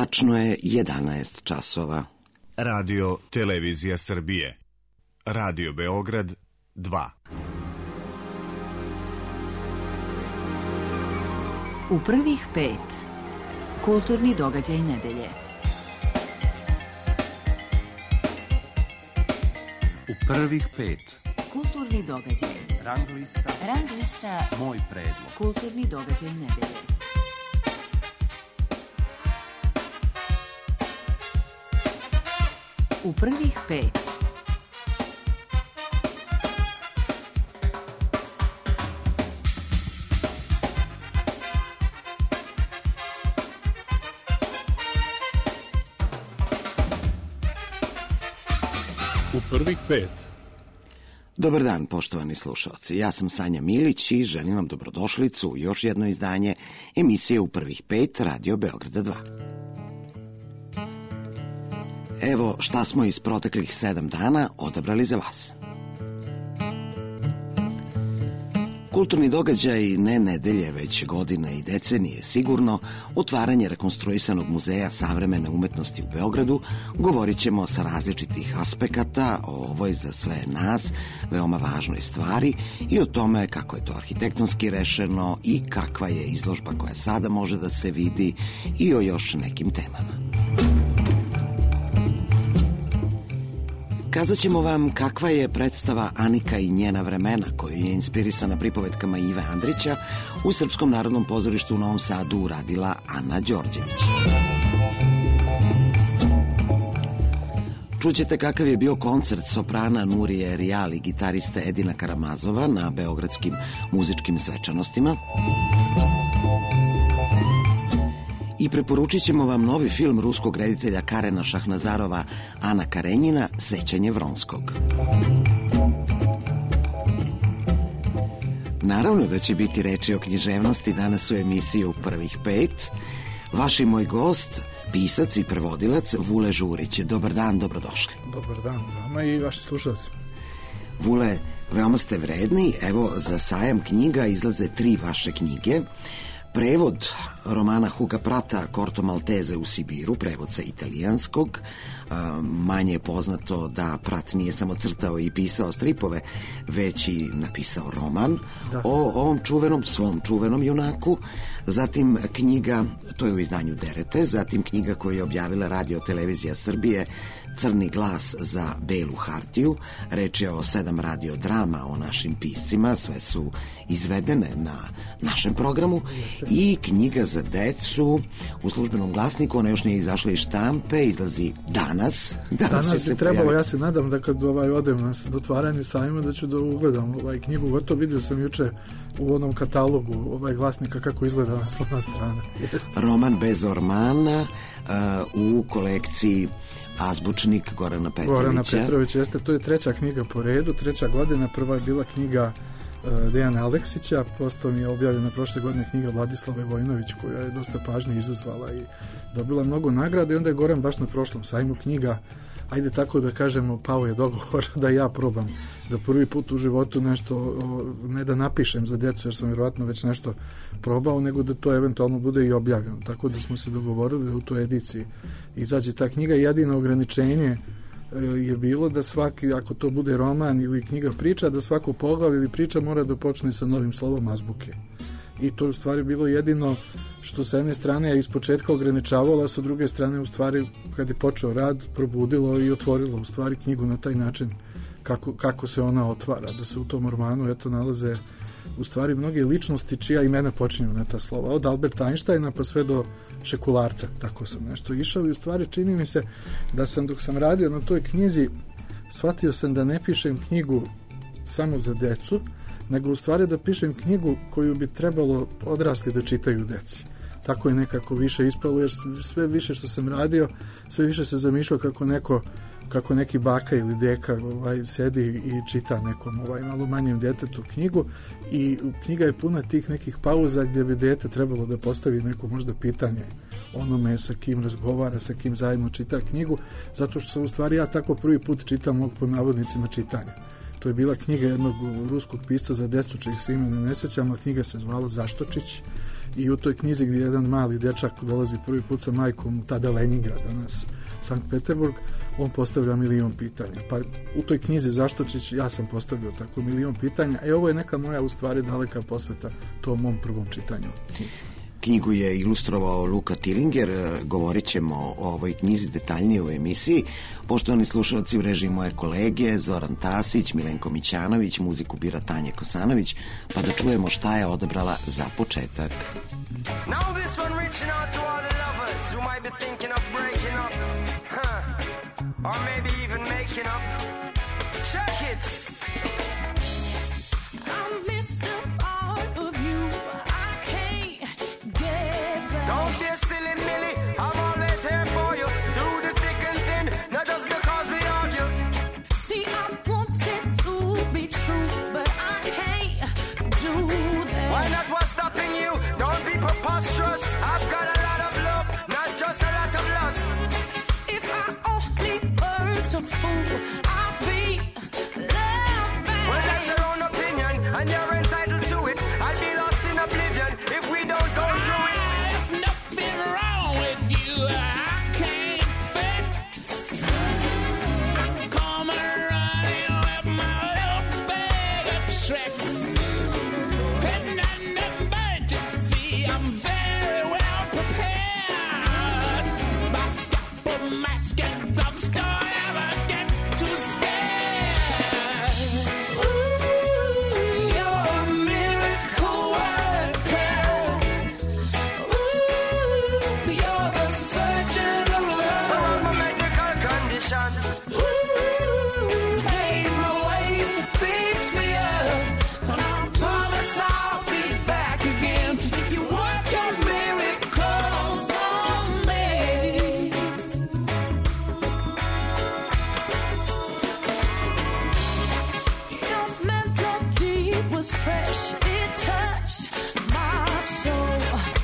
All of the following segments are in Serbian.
Tačno je 11 časova. Radio Televizija Srbije. Radio Beograd 2. U prvih 5. Kulturni događaj nedelje. U prvih 5. Kulturni događaj. Rang lista. Moj predlog. Kulturni događaj nedelje. U prvih 5. U prvih 5. Dobar dan, poštovani slušalci. Ja sam Sanja Milić i želim vam dobrodošlicu u još jedno izdanje emisije U prvih 5 Radio Beograda 2. Evo šta smo iz proteklih 7 dana odabrali za vas. Kulturni događaj ne nedelje, već godine i decenije sigurno, otvaranje rekonstruisanog muzeja savremene umetnosti u Beogradu, govorit ćemo sa različitih aspekata o ovoj za sve nas veoma važnoj stvari i o tome kako je to arhitektonski rešeno i kakva je izložba koja sada može da se vidi i o još nekim temama. Kazat ćemo vam kakva je predstava Anika i njena vremena, koju je inspirisana pripovetkama Ive Andrića u Srpskom narodnom pozorištu u Novom Sadu uradila Ana Đorđević. Čućete kakav je bio koncert soprana Nurije Rijal i gitariste Edina Karamazova na beogradskim muzičkim svečanostima. I preporučit ćemo vam novi film ruskog reditelja Karena Šahnazarova Ana Karenjina Sećanje Vronskog. Naravno da će biti reči o književnosti danas u emisiji U prvih 5. Vaš i moj gost, pisac i prevodilac Vule Žurić. Dobar dan, dobrodošli. Dobar dan vama i vaši slušalci. Vule, veoma ste vredni. Evo, za sajam knjiga izlaze 3 vaše knjige. Prevod romana Huga Prata Corto Maltese u Sibiru, prevod sa italijanskog. Manje je poznato da Prat nije samo crtao i pisao stripove, već i napisao roman o ovom svom čuvenom junaku. Zatim knjiga, to je u izdanju Derete, zatim knjiga koju je objavila Radio Televizija Srbije, Crni glas za belu hartiju. Reč je o 7 radiodrama o našim piscima, sve su izvedene na našem programu. I knjiga za decu u Službenom glasniku, ona još nije izašla iz štampe, izlazi danas bi trebalo, ja se nadam da kad odem na otvaranje sajma da ću da ugledam knjigu, gotovo vidio sam juče u onom katalogu glasnika kako izgleda naslovna strana. Roman bez ormana u kolekciji Azbučnik Gorana Petrovića. Jeste, to je 3. knjiga po redu, 3. godina, prva je bila knjiga Dejana Aleksića, postao mi je objavljena prošle godine knjiga Vladislave Vojnović, koja je dosta pažnje izazvala i dobila mnogo nagrada, i onda je Goran baš na prošlom sajmu knjiga, ajde tako da kažemo, pao je dogovor da ja probam da prvi put u životu nešto, ne da napišem za djecu jer sam vjerovatno već nešto probao, nego da to eventualno bude i objavljeno, tako da smo se dogovorili da u toj ediciji izađe ta knjiga. Jedino ograničenje je bilo da svaki, ako to bude roman ili knjiga priča, da svako poglavlje ili priča mora da počne sa novim slovom azbuke. I to je u stvari bilo jedino što sa jedne strane je ispočetka ograničavalo, a sa druge strane u stvari kad je počeo rad probudilo i otvorilo u stvari knjigu na taj način kako se ona otvara, da se u tom romanu nalaze u stvari mnoge ličnosti čija imena počinju na ta slova, od Alberta Einsteina pa sve do Šekularca, tako sam nešto išao. I u stvari čini mi se da sam, dok sam radio na toj knjizi, shvatio sam da ne pišem knjigu samo za decu, nego u stvari da pišem knjigu koju bi trebalo odrasli da čitaju deci. Tako je nekako više ispalo, jer sve više što sam radio, sve više se zamišljao kako neki baka ili deka sedi i čita nekom malo manjem djetetu knjigu, i knjiga je puna tih nekih pauza gdje bi dete trebalo da postavi neko možda pitanje onome sa kim razgovara, sa kim zajedno čita knjigu, zato što sam u stvari ja tako prvi put čitam mog pod navodnicima čitanja. To je bila knjiga jednog ruskog pisca za decu, čijih se imena ne sjećam, a knjiga se zvala Zaštočić, i u toj knjizi gdje jedan mali dječak dolazi prvi put sa majkom, tada Leningrad, danas Sankt Peterburg, on postavlja milion pitanja. Pa u toj knjizi Zaštočić ja sam postavio tako milion pitanja, ovo je neka moja u stvari daleka posveta tom mom prvom čitanju. Knjigu je ilustrovao Luka Tilinger, govorit ćemo o ovoj knjizi detaljnije u emisiji. Poštovani slušalci, u režiji moje kolege Zoran Tasić, Milenko Mićanović, muziku bira Tanja Kosanović, pa da čujemo šta je odabrala za početak. Now this one reaching out to all the lovers who might be thinking of breaking up, or maybe even making up. Check it! I missed a part of you. I can't get back. Don't be a silly Millie, I'm always here for you. Through the thick and thin, not just because we argue. See, I wanted to be true, but I can't do that. Why not what's stopping you? Don't be preposterous. I've got a lot of love, not just a lot of lust. If I only were so fool, I'd be loved back. Well, that's your own opinion, and you're entitled to it. I'd be lost in oblivion if we don't go through it. There's nothing wrong with you. I can't fix. I'm coming running with my little bag of tricks. In an emergency, I'm very well prepared. My scalpel, mask, and gloves don't ever get too scared. Ooh, you're a miracle worker. Ooh, you're a surgeon of love. For my medical condition, Ooh, pave my way to fix me up. And I promise I'll be back again if you work your miracles on me. Your melody was fresh, it touched my soul.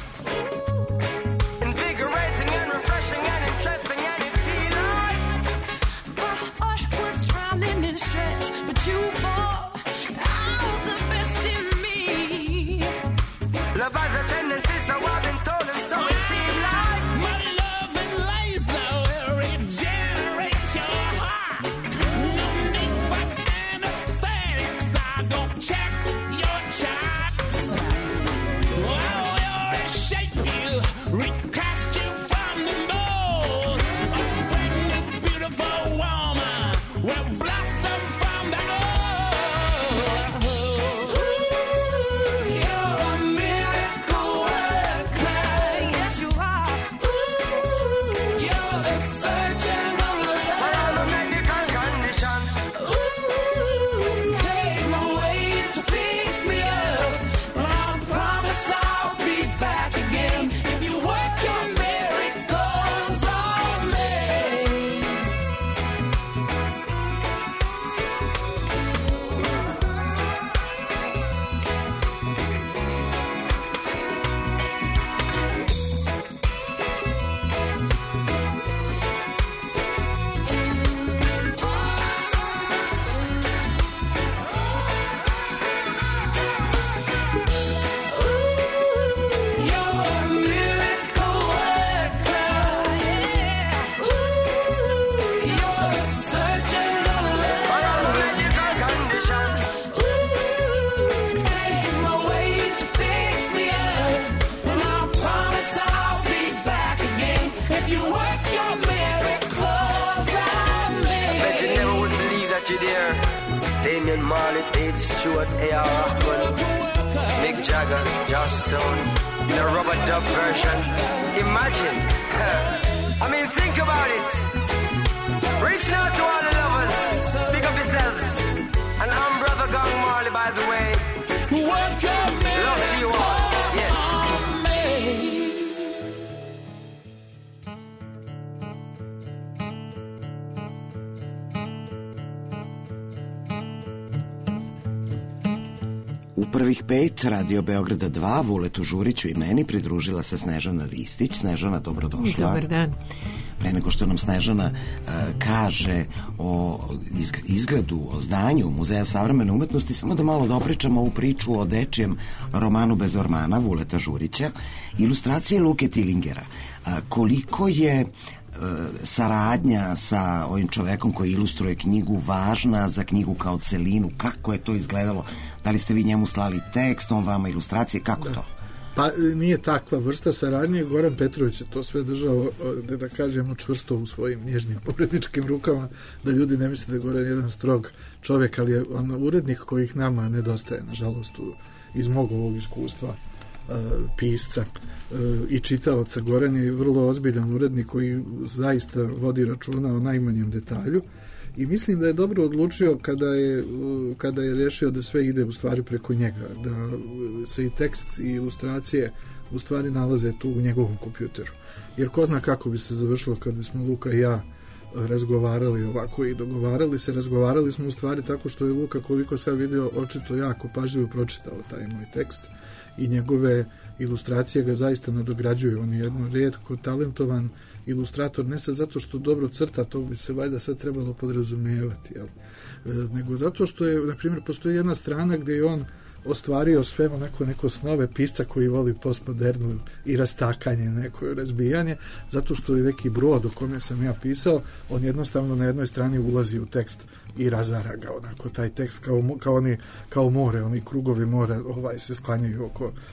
invigorating and refreshing and interesting, and it feel like My heart was drowning in stress, but you brought out the best in me. love has a tendency, so I've been told, and so it seems like My love and laser will regenerate your heart. No need for anesthetics, I don't check your charts. I will reshape you, recast you from the mold. A brand new beautiful woman will blossom from the old. Ooh, you're a miracle worker. Yes, you are. Ooh, you're a surgeon of for all love. my medical condition. Ooh, pave my way to fix me up. I promise I'll be back again if you work your miracles on me. You're a miracle worker, yeah. Ooh, you're a surgeon of For all love. my medical condition. Ooh, pave my way to fix me up, and I promise I'll be back again if you work your miracles on me. Bet you never would believe that you're there. Damian Marley, Dave Stewart, A.R. Rahman, Mick Jagger, Joss Stone, in a rubber dub version. Imagine. I mean, think about it. Reaching out to all the lovers. Pick up yourselves. And I'm Brother Gang Marley, by the way. Work your Love to you all. Yes. on me. U prvih 5 Radio Beograda 2 Vuletu Žuriću i meni pridružila se Snežana Ristić. Snežana, dobrodošla. Dobar dan. pre nego što nam Snežana kaže o izgledu, o zdanju Muzeja savremene umetnosti, samo da malo dopričamo ovu priču o dečijem romanu Bez ormana Vuleta Žurića, ilustracije Luke Tilingera. Koliko je saradnja sa ovim čovekom koji ilustruje knjigu važna za knjigu kao celinu? Kako je to izgledalo? Da li ste vi njemu slali tekst, on vama ilustracije, kako to? Pa nije takva vrsta saradnje. Goran Petrović je to sve držao, da kažemo, čvrsto u svojim nježnim uredničkim rukama, da ljudi ne misle da je Goran jedan strog čovjek, ali je on urednik kojih nama nedostaje, nažalost, iz mog ovog iskustva pisca i čitalaca. Goran je vrlo ozbiljan urednik koji zaista vodi računa o najmanjem detalju i mislim da je dobro odlučio kada je rešio da sve ide u stvari preko njega, da se i tekst i ilustracije u stvari nalaze tu u njegovom kompjuteru. Jer ko zna kako bi se završilo kad bismo Luka i ja razgovarali ovako i razgovarali smo u stvari tako što je Luka, koliko sam vidio, očito jako pažljivo pročitao taj moj tekst i njegove ilustracije ga zaista nadograđuju. On je jedno rijetko talentovan ilustrator, ne sad zato što dobro crta, to bi se valjda sad trebalo podrazumijevati, nego zato što je, na primjer, postoji jedna strana gdje je on ostvario sve neko snove pisca koji voli postmodernu i rastakanje, neko razbijanje, zato što je neki brod o kome sam ja pisao, on jednostavno na jednoj strani ulazi u tekst i razara ga, onako taj tekst kao more, oni krugovi mora se sklanjaju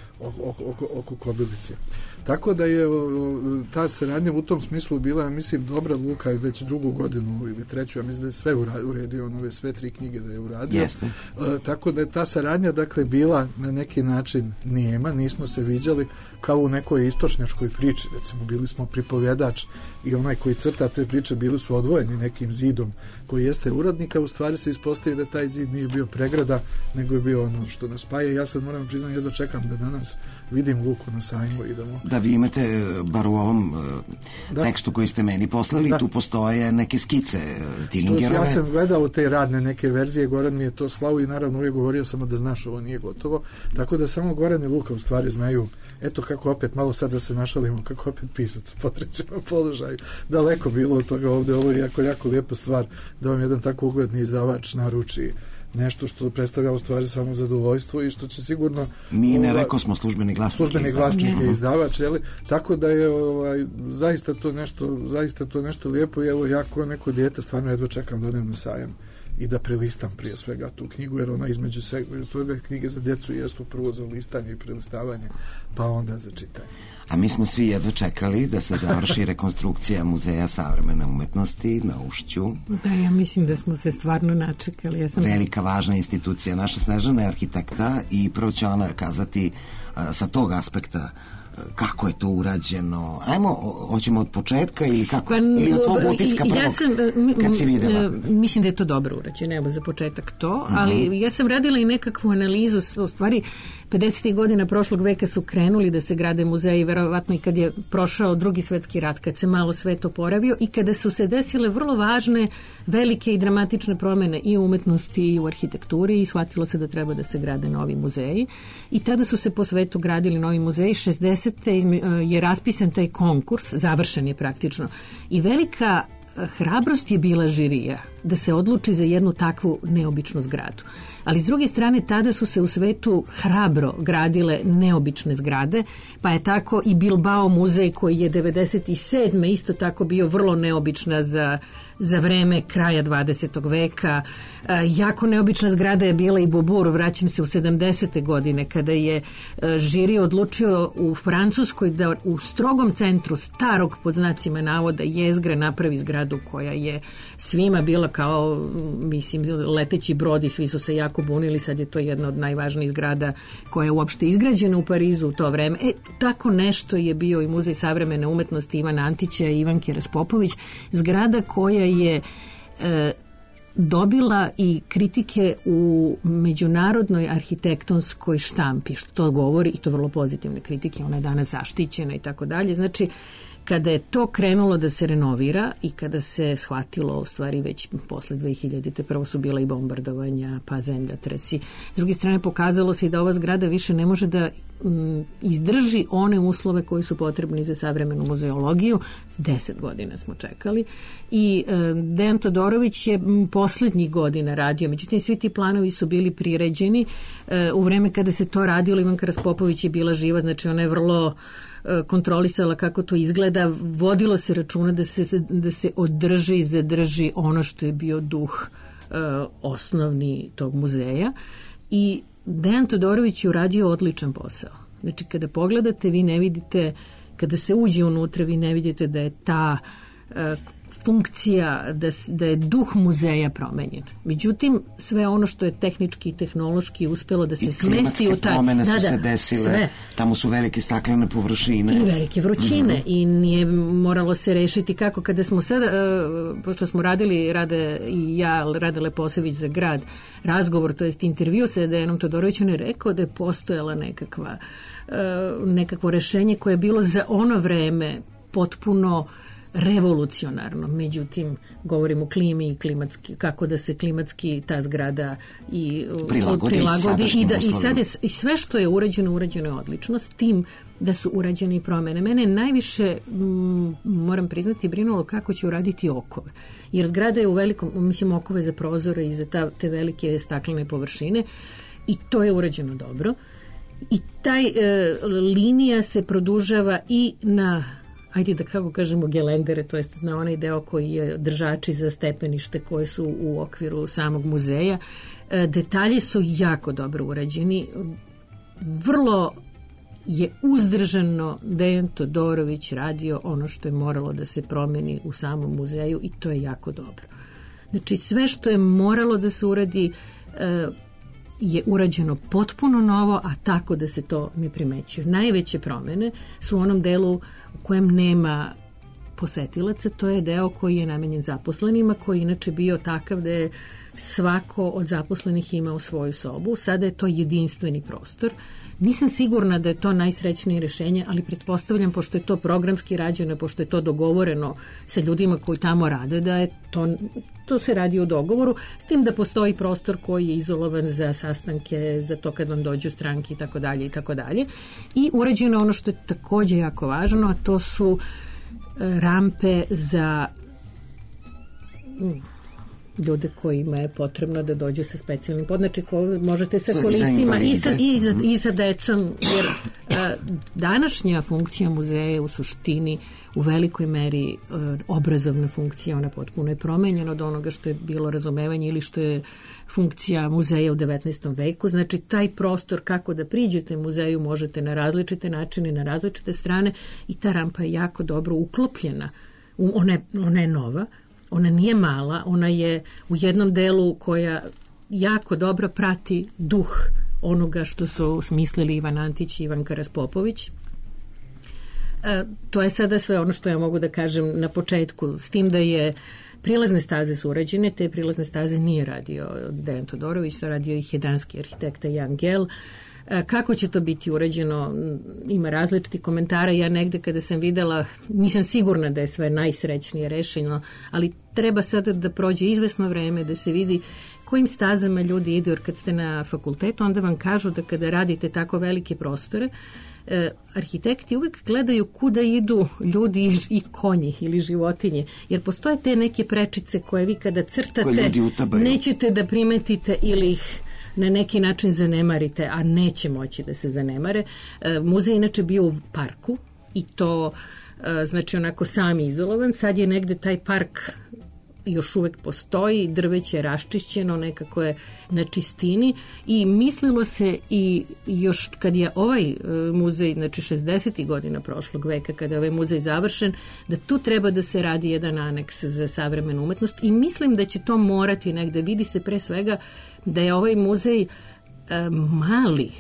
oko kobilice. Tako da je ta saradnja u tom smislu bila, ja mislim, dobra. Luka je već drugu godinu ili treću, ja mislim da je sve uredio, ove sve 3 knjige da je uradio. Tako da je ta saradnja, dakle, bila na neki način nijema, nismo se viđali kao u nekoj istočnjačkoj priči, recimo bili smo pripovjedač i onaj koji crta te priče bili su odvojeni nekim zidom koji jeste uradnika, u stvari se ispostavi da taj zid nije bio pregrada, nego je bio ono što nas spaja. Ja sad moram priznati, jedno čekam da danas vidim Luku na sajmu i da vi imate, bar u ovom tekstu koji ste meni poslali, tu postoje neke skice Tilingerove. Ja sam gledao te radne neke verzije, Goran mi je to slao i naravno uvijek govorio samo da znaš, ovo nije gotovo, tako da samo Goran i Luka u stvari znaju, eto kako opet, malo sad da se našalimo, kako opet pisac u potrećenom položaju. Daleko bilo od toga ovdje, ovo je jako lijepa stvar da vam jedan tako ugledni izdavač naruči nešto što predstavlja u stvari samo zadovoljstvo i što će sigurno... Mi ne rekao smo službeni glasnik je izdavač, jeli? Tako da je zaista to nešto lijepo i evo ja kao neko dijete stvarno jedva čekam da odem na sajam i da prelistam prije svega tu knjigu, jer ona između svega knjige za djecu jesu prvo za listanje i prelistavanje, pa onda za čitanje. A mi smo svi jedva čekali da se završi rekonstrukcija Muzeja savremene umetnosti na Ušću. Da, ja mislim da smo se stvarno načekali. Velika, važna institucija. Naša Snežana je arhitekta i prvo će ona kazati sa tog aspekta kako je to urađeno. Ajmo, hoćemo od početka ili kako? Ili od tvojeg utiska prvog kad si vidjela? Mislim da je to dobro urađeno, evo za početak to, ali ja sam radila i nekakvu analizu, u stvari 50. godina prošlog veka su krenuli da se grade muzeji, verovatno i kad je prošao Drugi svjetski rat, kad se malo svet oporavio i kada su se desile vrlo važne, velike i dramatične promjene i u umetnosti i u arhitekturi i shvatilo se da treba da se grade novi muzeji i tada su se po svetu gradili novi muzeji. 60. je raspisan taj konkurs, završen je praktično i velika hrabrost je bila žirija da se odluči za jednu takvu neobičnu zgradu. Ali s druge strane, tada su se u svetu hrabro gradile neobične zgrade, pa je tako i Bilbao muzej koji je 97. isto tako bio vrlo neobična za vreme kraja 20. veka. Jako neobična zgrada je bila i Beaubourg, vraćam se u 70. godine, kada je žiri odlučio u Francuskoj da u strogom centru starog, pod znacima navoda, jezgre napravi zgradu koja je svima bila kao, mislim, leteći brod i svi su se jako bunili. Sad je to jedna od najvažnijih zgrada koja je uopšte izgrađena u Parizu u to vreme. Tako nešto je bio i Muzej savremene umetnosti Ivana Antića i Ivanke Raspopović, zgrada koja je dobila i kritike u međunarodnoj arhitektonskoj štampi, što to govori, i to vrlo pozitivne kritike, ona je danas zaštićena i tako dalje. Znači, kada je to krenulo da se renovira i kada se shvatilo, u stvari već posle 2000. prvo su bila i bombardovanja, pa zemljotresi. S druge strane, pokazalo se i da ova zgrada više ne može da izdrži one uslove koji su potrebni za savremenu muzeologiju. 10 godina smo čekali i Dejan Todorović je poslednjih godina radio, međutim svi ti planovi su bili priređeni u vreme kada se to radilo. Ivanka Raspopović je bila živa, znači ona je vrlo kontrolisala kako to izgleda, vodilo se računa da se održi i zadrži ono što je bio duh osnovni tog muzeja i Dejan Todorović je uradio odličan posao. Znači, kada pogledate, vi ne vidite, kada se uđe unutra, vi ne vidite da je ta funkcija, da je duh muzeja promenjen. Međutim, sve ono što je tehnički i tehnološki uspelo da se smesti u taj... I klimatske promene su se desile, sve. Tamo su velike staklene površine. I velike vrućine i nije moralo se rešiti kako. Kada smo sada, pošto smo radili, Rade i ja, Rade Leposević za grad, razgovor, to jest intervju sa Dejanom Todorovićem, je rekao da je postojala nekakvo rešenje koje je bilo za ono vreme potpuno revolucionarno. Međutim, govorimo o klimi i klimatski, kako da se klimatski ta zgrada i prilagodi i sve što je urađeno je odlično, s tim da su urađene i promene. Mene najviše, moram priznati, brinulo kako će uraditi okove. Jer zgrada je u velikom, mislim, okove za prozore i za te velike staklene površine i to je urađeno dobro. I taj linija se produžava i na, ajde da kako kažemo, gelendere, to jest na onaj deo koji je držači za stepenište koje su u okviru samog muzeja. Detalji su jako dobro urađeni. Vrlo je uzdržano Dejan Todorović radio ono što je moralo da se promeni u samom muzeju i to je jako dobro. Znači, sve što je moralo da se uradi je urađeno potpuno novo, a tako da se to ne primećuje. Najveće promene su u onom delu u kojem nema posetilaca, to je deo koji je namenjen zaposlenima, koji inače bio takav da je svako od zaposlenih imao svoju sobu. Sada je to jedinstveni prostor. Nisam sigurna da je to najsrećnije rešenje, ali pretpostavljam, pošto je to programski rađeno, pošto je to dogovoreno sa ljudima koji tamo rade, da je to se radi u dogovoru, s tim da postoji prostor koji je izolovan za sastanke, za to kad vam dođu stranke i tako dalje i tako dalje. I urađeno ono što je takođe jako važno, a to su rampe za ljude kojima je potrebno da dođu sa specijalnim podnači, možete sa kolicima i sa decom, jer današnja funkcija muzeja je u suštini u velikoj meri obrazovna funkcija, ona potpuno je promenjena od onoga što je bilo razumevanje ili što je funkcija muzeja u 19. veku. Znači, taj prostor kako da priđete muzeju možete na različite načine, na različite strane i ta rampa je jako dobro uklopljena. Ona je nova, ona nije mala, ona je u jednom delu koja jako dobro prati duh onoga što su smislili Ivan Antić i Ivanka Raspopović. To je sada sve ono što ja mogu da kažem na početku, s tim da je prilazne staze su urađene, te prilazne staze nije radio Dejan Todorović, to radio ih je danski arhitekta Jan Gell. Kako će to biti urađeno, ima različiti komentara. Ja negde kada sam videla, nisam sigurna da je sve najsrećnije rešeno, ali treba sada da prođe izvesno vreme, da se vidi kojim stazama ljudi idu, jer kad ste na fakultetu, onda vam kažu da kada radite tako velike prostore, arhitekti uvek gledaju kuda idu ljudi i konji ili životinje, jer postoje te neke prečice koje vi kada crtate nećete da primetite ili ih na neki način zanemarite, a neće moći da se zanemare. Muzej inače bio u parku i to znači onako sam izolovan. Sad je negde taj park još uvek postoji, drveće je raščišćeno, nekako je na čistini i mislilo se i još kad je ovaj muzej, znači 60. godina prošlog veka, kada je ovaj muzej završen, da tu treba da se radi jedan aneks za savremenu umetnost i mislim da će to morati negde. Vidi se pre svega da je ovaj muzej mali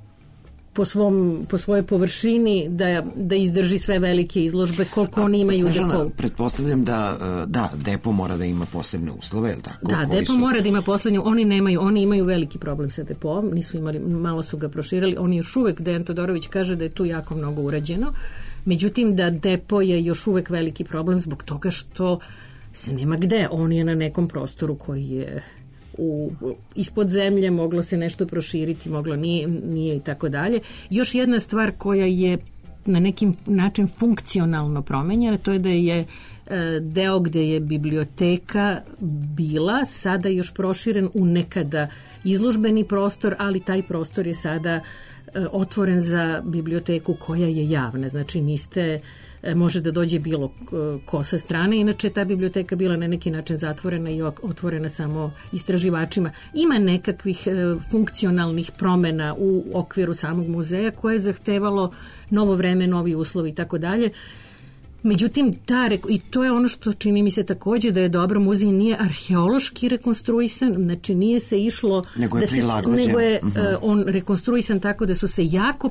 po svojoj površini, da izdrži sve velike izložbe koliko oni imaju depo. Pretpostavljam da depo mora da ima posebne uslove, je li tako? Da, depo mora da ima posebne, oni imaju veliki problem sa depom, nisu imali, malo su ga proširali, oni još uvek, Dejan Todorović kaže da je tu jako mnogo urađeno, Međutim, da depo je još uvek veliki problem zbog toga što se nema gde. On je na nekom prostoru koji je ispod zemlje, moglo se nešto proširiti, moglo nije i tako dalje. Još jedna stvar koja je na nekim način funkcionalno promenjena, to je da je deo gde je biblioteka bila sada još proširen u nekada izložbeni prostor, ali taj prostor je sada otvoren za biblioteku koja je javna. Znači može da dođe bilo ko sa strane, inače ta biblioteka bila na neki način zatvorena i otvorena samo istraživačima. Ima nekakvih funkcionalnih promena u okviru samog muzeja koje je zahtevalo novo vreme, novi uslovi i tako dalje. Međutim, i to je ono što čini mi se takođe da je dobro, muzej nije arheološki rekonstruisan, znači nije se išlo nego je prilagođen. Nego je on rekonstruisan tako da su se jako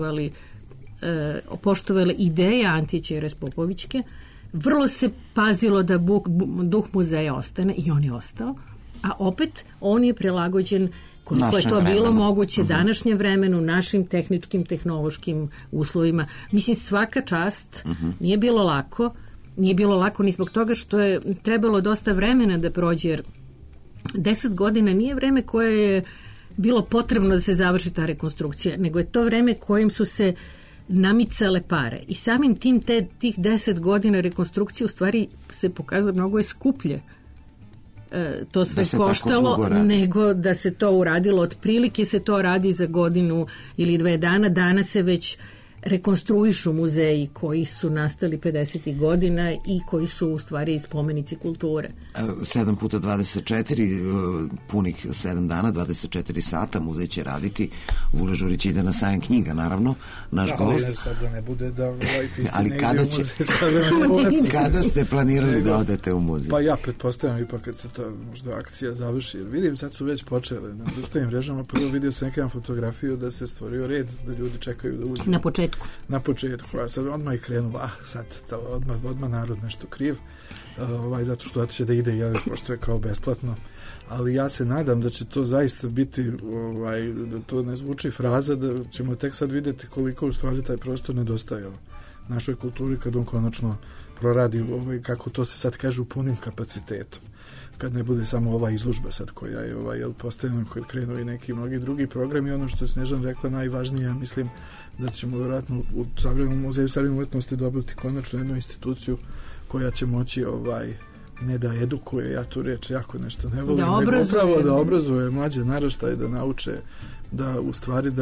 poštovale ideje Antije Ćeres Popovićke, vrlo se pazilo da duh muzeja ostane i on je ostao, a opet on je prilagođen koliko je to bilo moguće današnjem vremenu, našim tehničkim, tehnološkim uslovima. Mislim, svaka čast, nije bilo lako ni zbog toga što je trebalo dosta vremena da prođe, jer 10 godina nije vreme koje je bilo potrebno da se završi ta rekonstrukcija, nego je to vreme kojim su se namicale pare. I samim tim tih 10 godina rekonstrukcije u stvari se pokazalo mnogo je skuplje to sve koštalo nego da se to uradilo. Otprilike se to radi za godinu ili 2 dana. Danas se već rekonstruišu muzeji koji su nastali 50. godina i koji su u stvari spomenici kulture. 7 puta 24, punih 7 dana, 24 sata muzej će raditi. Vule Žurić ide na sajam knjiga, naravno, naš gost. Ali sad da ne bude da ali kada ste planirali da odete u muzej? Pa ja pretpostavljam ipak kad se ta možda akcija završi, jer vidim sad su već počele na društvenim mrežama, prvo vidio sam neku fotografiju da se stvorio red, da ljudi čekaju da uđu. Na početku, a sad odmah je krenulo, sad odmah narod nešto kriv, zato što će da ide, pošto je kao besplatno, ali ja se nadam da će to zaista biti, da to ne zvuči fraza, da ćemo tek sad vidjeti koliko u stvari taj prostor nedostaje našoj kulturi kad on konačno proradi, kako to se sad kaže, u punim kapacitetom. Kad ne bude samo ova izložba sad koja je postavljena, koja krenuo i neki mnogi drugi programi. Ono što je Snežana rekla najvažnije, ja mislim da ćemo vjerojatno u Savremenom muzeju savremene umetnosti dobiti konačno jednu instituciju koja će moći ne da edukuje, ja tu reč jako nešto ne volim, nego upravo da obrazuje mlađe naraštaje, da nauče da u stvari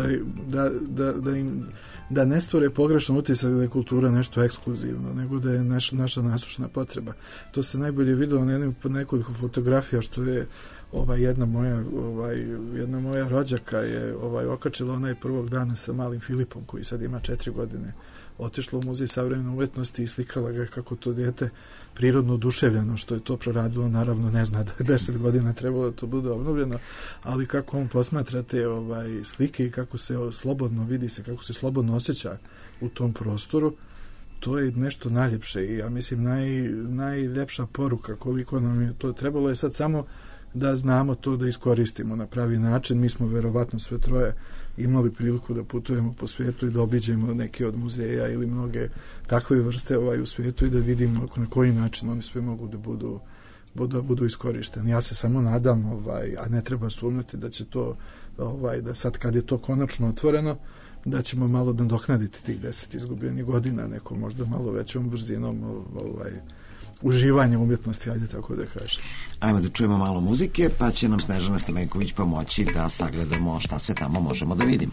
da ne stvore pogrešan utisak da je kultura nešto ekskluzivno, nego da je naša nasušna potreba. To se najbolje videlo na nekoliko fotografija što je jedna moja rođaka je okačila onaj prvog dana sa malim Filipom koji sad ima 4 godine. Otišla u muzej savremene umetnosti i slikala ga kako to dijete prirodno oduševljeno što je to proradilo, naravno ne zna da je 10 godina trebalo da to bude obnovljeno, ali kako on posmatra te slike i kako se slobodno vidi se, kako se slobodno osjeća u tom prostoru, to je nešto najljepše i ja mislim najljepša poruka koliko nam je to trebalo je sad samo da znamo to da iskoristimo na pravi način. Mi smo verovatno sve troje imali priliku da putujemo po svijetu i da obiđemo neke od muzeja ili mnoge takve vrste u svijetu i da vidimo na koji način oni sve mogu da budu iskorišteni. Ja se samo nadam, a ne treba sumnjati da će to, da sad kad je to konačno otvoreno, da ćemo malo nadoknaditi tih 10 izgubljenih godina nekom možda malo većom brzinom uživanja umjetnosti, ajde tako da kažem. Ajmo da čujemo malo muzike, pa će nam Snežana Stamenković pomoći da sagledamo šta sve tamo možemo da vidimo.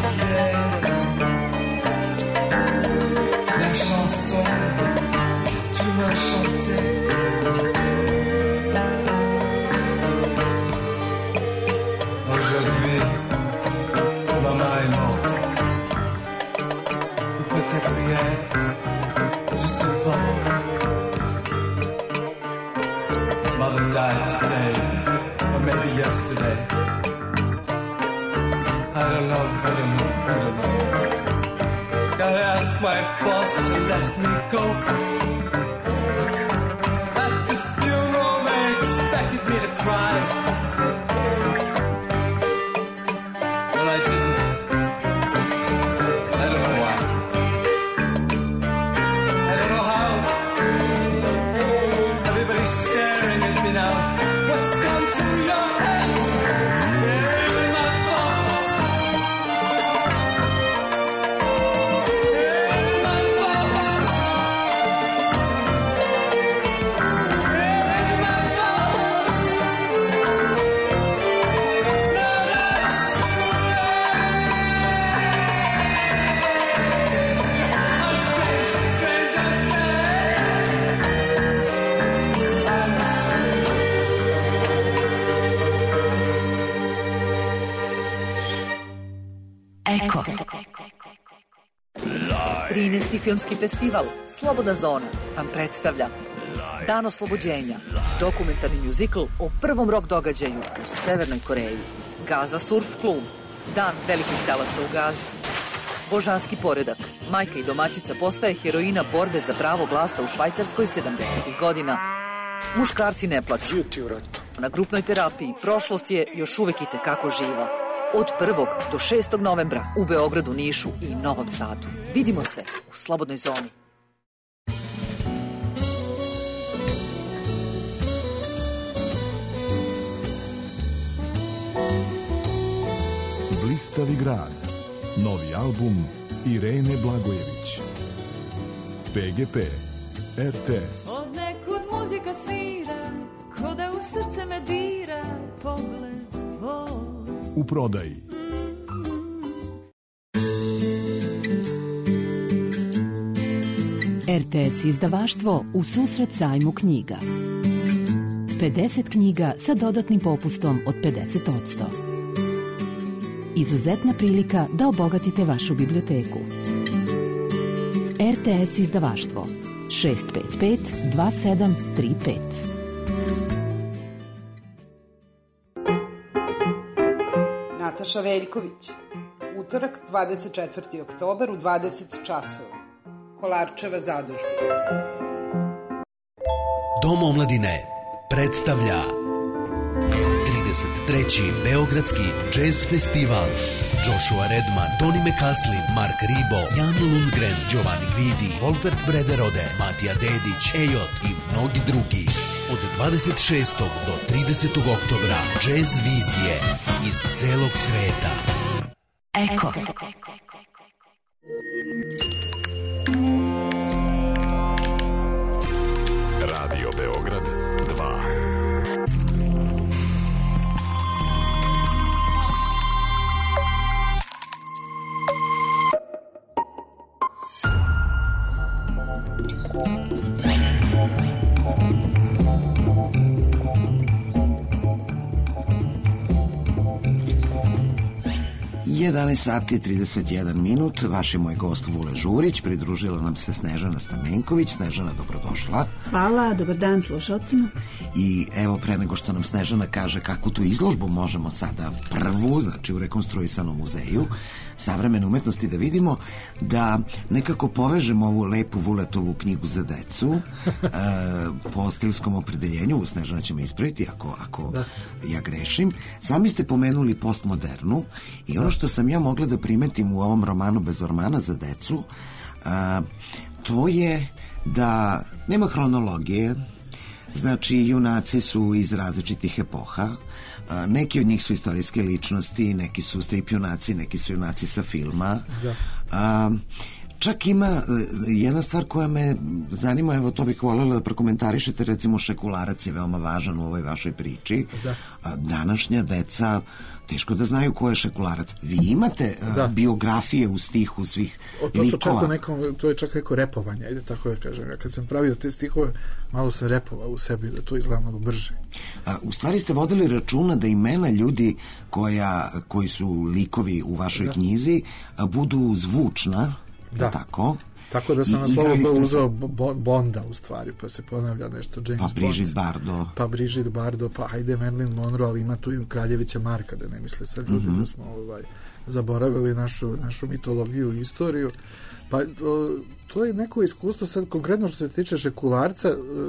La chanson que tu m'as chantée. Aujourd'hui, maman est morte. Ou peut-être hier, je sais pas. Mother died today, or maybe yesterday. I don't know. Gotta ask my boss to let me go. At the funeral, they expected me to cry. Well, I didn't. I don't know why. I don't know how. Everybody's staring at me now. What's come to your heads? It's my fault. It's my fault. It's my fault. No, that's I'm strange, strange, I'm Eko. 13. filmski festival Slobodna zona vam predstavlja Dan oslobođenja, dokumentarni mjuzikl o prvom rock događaju u Severnoj Koreji. Gaza Surf klub, Dan velikih talasa u Gazi. Božanski poredak, majka i domaćica postaje heroina borbe za pravo glasa u Švajcarskoj 70. godina. Muškarci ne plaču. Na grupnoj terapiji prošlost je još uvek i tekako živa. Od 1. do 6. novembra u Beogradu, Nišu i Novom Sadu. Vidimo se u Slobodnoj zoni. Blistavi grad. Novi album Irene Blagojević. PGP RTS. Od nekud muzika svira, ko da u srce me dira, pogled tvoj. U prodaji. RTS izdavaštvo u susret sajmu knjiga. 50 knjiga sa dodatnim popustom od 50%. Izuzetna prilika da obogatite vašu biblioteku. RTS izdavaštvo 655 2735. Nataša Veljković. Utorak, 24. oktobar u 20 časova. Kolarčeva zadužbina. Dom omladine predstavlja 33. Beogradski jazz festival. Joshua Redman, Tony McCaslin, Mark Ribot, Jan Lundgren, Giovanni Guidi, Wolfert Brederode, Matija Dedić, Ejot i mnogi drugi. Od 26. do 30. oktobra jazz vizije iz celog sveta. Eko. Radio Beograd 2. sati 31 minut, vaš je moj gost Vule Žurić, pridružila nam se Snežana Stamenković. Snežana, dobrodošla. Hvala, dobar dan slušalcima. I evo, pre nego što nam Snežana kaže kakvu tu izložbu možemo sada prvu, znači u rekonstruisanom muzeju savremene umetnosti, da vidimo, da nekako povežemo ovu lepu Vuletovu knjigu za decu po stilskom opredeljenju. Snežana će me ispraviti ako ja grešim. Sami ste pomenuli postmodernu i ono što sam ja mogla da primetim u ovom romanu Bez ormana za decu, to je da nema hronologije. Znači, junaci su iz različitih epoha. Neki od njih su istorijske ličnosti, neki su strip junaci, neki su junaci sa filma. čak ima jedna stvar koja me zanima, evo to bih voljela da prokomentarišete, recimo šekularac je veoma važan u ovoj vašoj priči. Da. Današnja deca teško da znaju ko je šekularac. Vi imate biografije u stihu svih likova. To je čak neko repovanje, ajde tako da kažem. Ja kad sam pravio te stihove, malo sam repovao u sebi da to izgleda malo brže. U stvari ste vodili računa da imena ljudi koji su likovi u vašoj knjizi budu zvučna, tako? Tako da sam na slovo uzeo Bonda u stvari, pa se ponavlja nešto James Bond. Pa Brigitte Bardot, pa hajde Marilyn Monroe, ali ima tu i Kraljevića Marka, da ne misle sad ljudi da smo zaboravili našu mitologiju i istoriju. Pa to je neko iskustvo sad, konkretno što se tiče šekularca,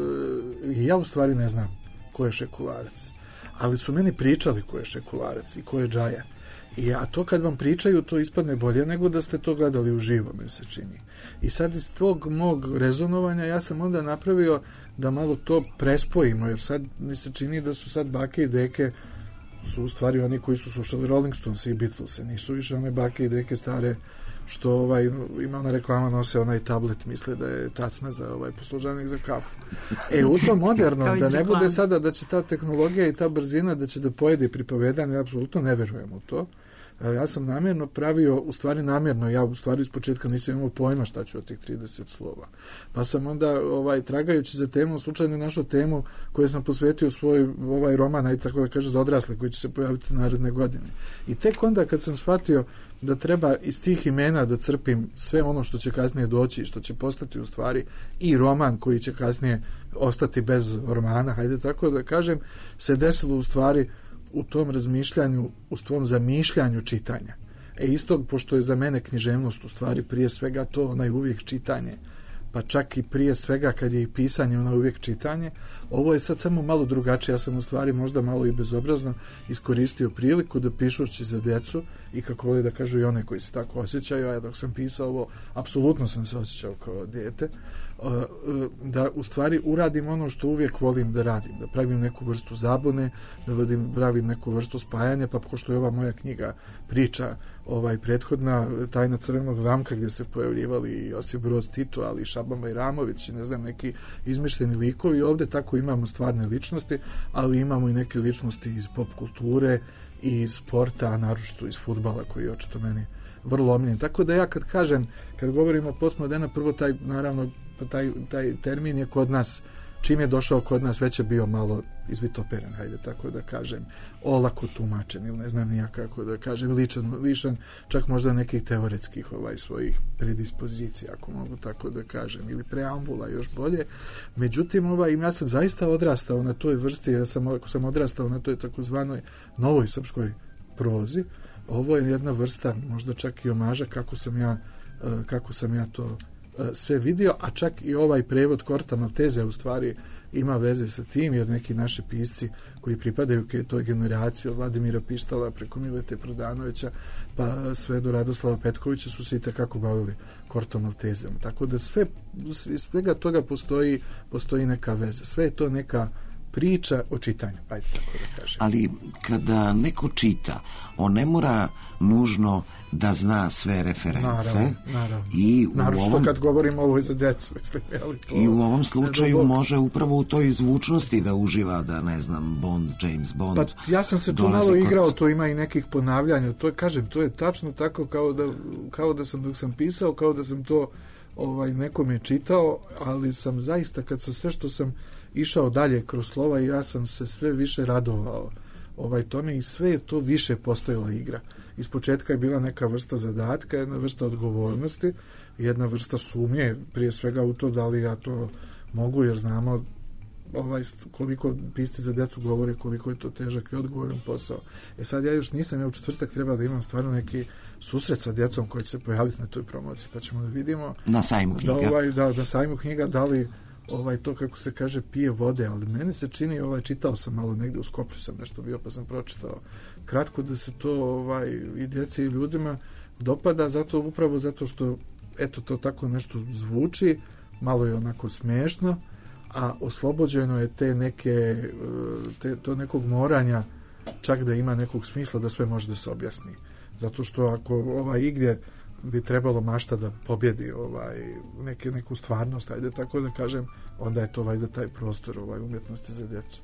ja u stvari ne znam ko je šekularac, ali su meni pričali ko je šekularac i ko je džaja. A to kad vam pričaju, to ispadne bolje nego da ste to gledali uživo, mi se čini. I sad iz tog mog rezonovanja ja sam onda napravio da malo to prespojimo, jer sad mi se čini da su sad bake i deke su u stvari oni koji su slušali Rolling Stones i Beatles, nisu više one bake i deke stare što ima ona reklama, nose onaj tablet, misle da je tacna za poslužavnik za kafu. U to moderno, da ne bude sada da će ta tehnologija i ta brzina da će da pojede pripovedanje, ja apsolutno ne verujem u to. Ja sam namjerno pravio, ja u stvari iz početka nisam imao pojma šta ću od tih 30 slova. Pa sam onda tragajući za temu, slučajno našao temu koju sam posvetio svoj roman, i tako da kaže za odrasle, koji će se pojaviti naredne godine. I tek onda kad sam shvatio da treba iz tih imena da crpim sve ono što će kasnije doći i što će postati u stvari i roman koji će kasnije ostati bez romana, hajde tako da kažem, se desilo u stvari u tom razmišljanju, u tom zamišljanju čitanja. Isto, pošto je za mene književnost u stvari prije svega to onaj uvijek čitanje, pa čak i prije svega kad je i pisanje ono uvijek čitanje, ovo je sad samo malo drugačije. Ja sam u stvari možda malo i bezobrazno iskoristio priliku da pišući za decu i kako voli da kažu i one koji se tako osjećaju, a ja dok sam pisao ovo, apsolutno sam se osjećao kao dijete, da u stvari uradim ono što uvijek volim da radim, da pravim neku vrstu zabune, da pravim neku vrstu spajanja, pa pošto je ova moja knjiga priča prethodna Tajna crvenog zamka, gdje se pojavljivali i Josip Broz Tito, ali i Šaban Bajramović i ne znam, neki izmišljeni likovi, ovdje tako imamo stvarne ličnosti, ali imamo i neke ličnosti iz pop kulture i iz sporta, a naročito iz fudbala, koji je očito meni vrlo omiljen. Tako da ja kad govorimo o postmoderna, prvo taj termin je kod nas, čim je došao kod nas, već je bio malo izvitoperen, hajde tako da kažem, olako tumačen, ili ne znam nija kako da kažem, lišan čak možda nekih teoretskih svojih predispozicija, ako mogu tako da kažem, ili preambula, još bolje. Međutim, ja sam zaista odrastao na toj vrsti, ako sam odrastao na toj takozvanoj novoj srpskoj prozi, ovo je jedna vrsta, možda čak i omaža kako sam ja to sve vidio, a čak i ovaj prevod Korta Malteze u stvari ima veze sa tim, jer neki naši pisci koji pripadaju toj generaciji od Vladimira Pištala preko Milete Prodanovića pa sve do Radoslava Petkovića su se i takako bavili Kortom Maltezom. Tako da svega toga postoji neka veza. Sve je to neka priča o čitanju, ajde tako da kažem. Ali kada neko čita, on ne mora nužno da zna sve reference. Naravno. Naravno kad govorimo ovo za decu. I u ovom slučaju može upravo u toj zvučnosti da uživa, da ne znam, James Bond. Pa ja sam se tu malo igrao, to ima i nekih ponavljanja. To je tačno tako kao da sam dok sam pisao, kao da sam to nekome čitao, ali sam zaista kad sam sve što sam išao dalje kroz slova i ja sam se sve više radovao tome i sve je to više postojala igra. Iz početka je bila neka vrsta zadatka, jedna vrsta odgovornosti, jedna vrsta sumnje, prije svega u to da li ja to mogu, jer znamo koliko pisci za decu govore koliko je to težak i odgovoran posao. Sad ja još nisam, ja u četvrtak treba da imam stvarno neki susret sa djecom koji će se pojaviti na toj promociji, pa ćemo da vidimo na sajmu knjiga. Na sajmu knjiga da li to kako se kaže pije vode, ali meni se čini, čitao sam malo negdje u Skoplju sam nešto bio pa sam pročitao kratko da se to i djeci i ljudima dopada, upravo zato što eto to tako nešto zvuči, malo je onako smiješno, a oslobođeno je te neke to nekog moranja čak da ima nekog smisla da sve može da se objasni. Zato što ako igdje bi trebalo mašta da pobjedi neku stvarnost, ajde tako da kažem, onda je to valjda taj prostor umjetnosti za djecu.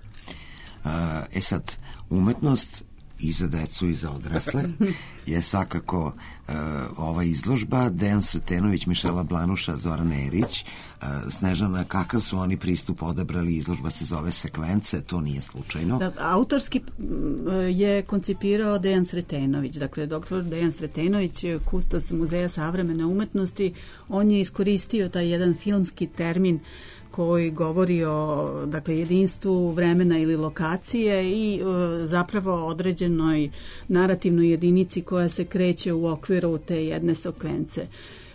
Sad, umetnost i za decu i za odrasle je svakako ova izložba. Dejan Sretenović, Mišela Blanuša, Zoran Erić. Snežana, kakav su oni pristup odabrali? Izložba se zove Sekvence, to nije slučajno. Da, autorski je koncipirao Dejan Sretenović, dakle doktor Dejan Sretenović, kustos Muzeja savremene umetnosti. On je iskoristio taj jedan filmski termin koji govori o jedinstvu vremena ili lokacije i zapravo određenoj narativnoj jedinici koja se kreće u okviru te jedne sekvence.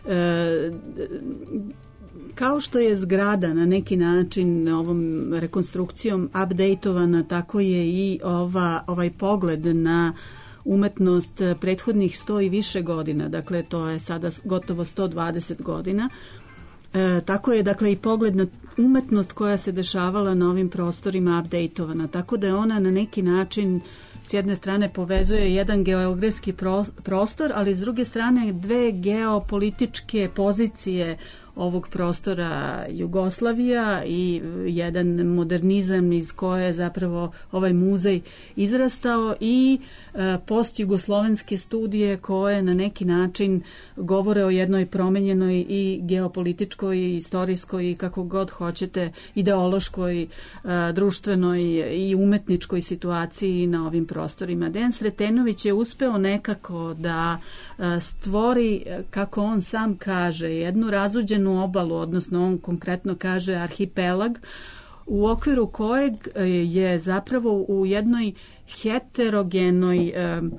Kao što je zgrada na neki način ovom rekonstrukcijom updateovana, tako je i ovaj pogled na umetnost prethodnih 100 i više godina, dakle to je sada gotovo 120 godina. Tako je i pogled na umetnost koja se dešavala na ovim prostorima updateovana, tako da je ona na neki način s jedne strane povezuje jedan geografski prostor, ali s druge strane dve geopolitičke pozicije ovog prostora Jugoslavija i jedan modernizam iz koje je zapravo ovaj muzej izrastao i postjugoslovenske studije koje na neki način govore o jednoj promenjenoj i geopolitičkoj i istorijskoj i kako god hoćete ideološkoj, društvenoj i umetničkoj situaciji na ovim prostorima. Dejan Sretenović je uspeo nekako da stvori, kako on sam kaže, jednu razuđenu obalu, odnosno on konkretno kaže arhipelag, u okviru kojeg je zapravo u jednoj heterogenoj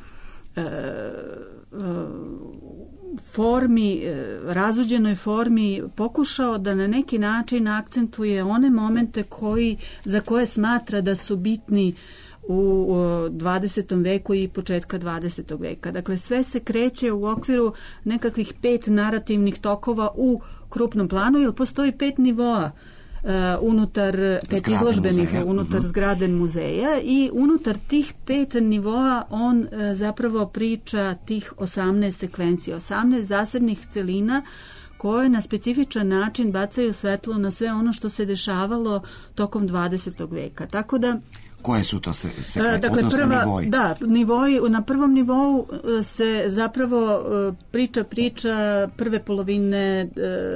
formi, razuđenoj formi pokušao da na neki način akcentuje one momente za koje smatra da su bitni u 20. veku i početka 20. veka. Dakle, sve se kreće u okviru nekakvih 5 narativnih tokova u krupnom planu, jer postoji 5 nivoa unutar 5 izložbenih unutar zgrade muzeja i unutar tih 5 nivoa on zapravo priča tih 18 sekvencija, 18 zasebnih celina koje na specifičan način bacaju svetlo na sve ono što se dešavalo tokom 20. veka. Tako da koje su to dakle, nivoji? Da, nivoji, na prvom nivou se zapravo priča prve polovine,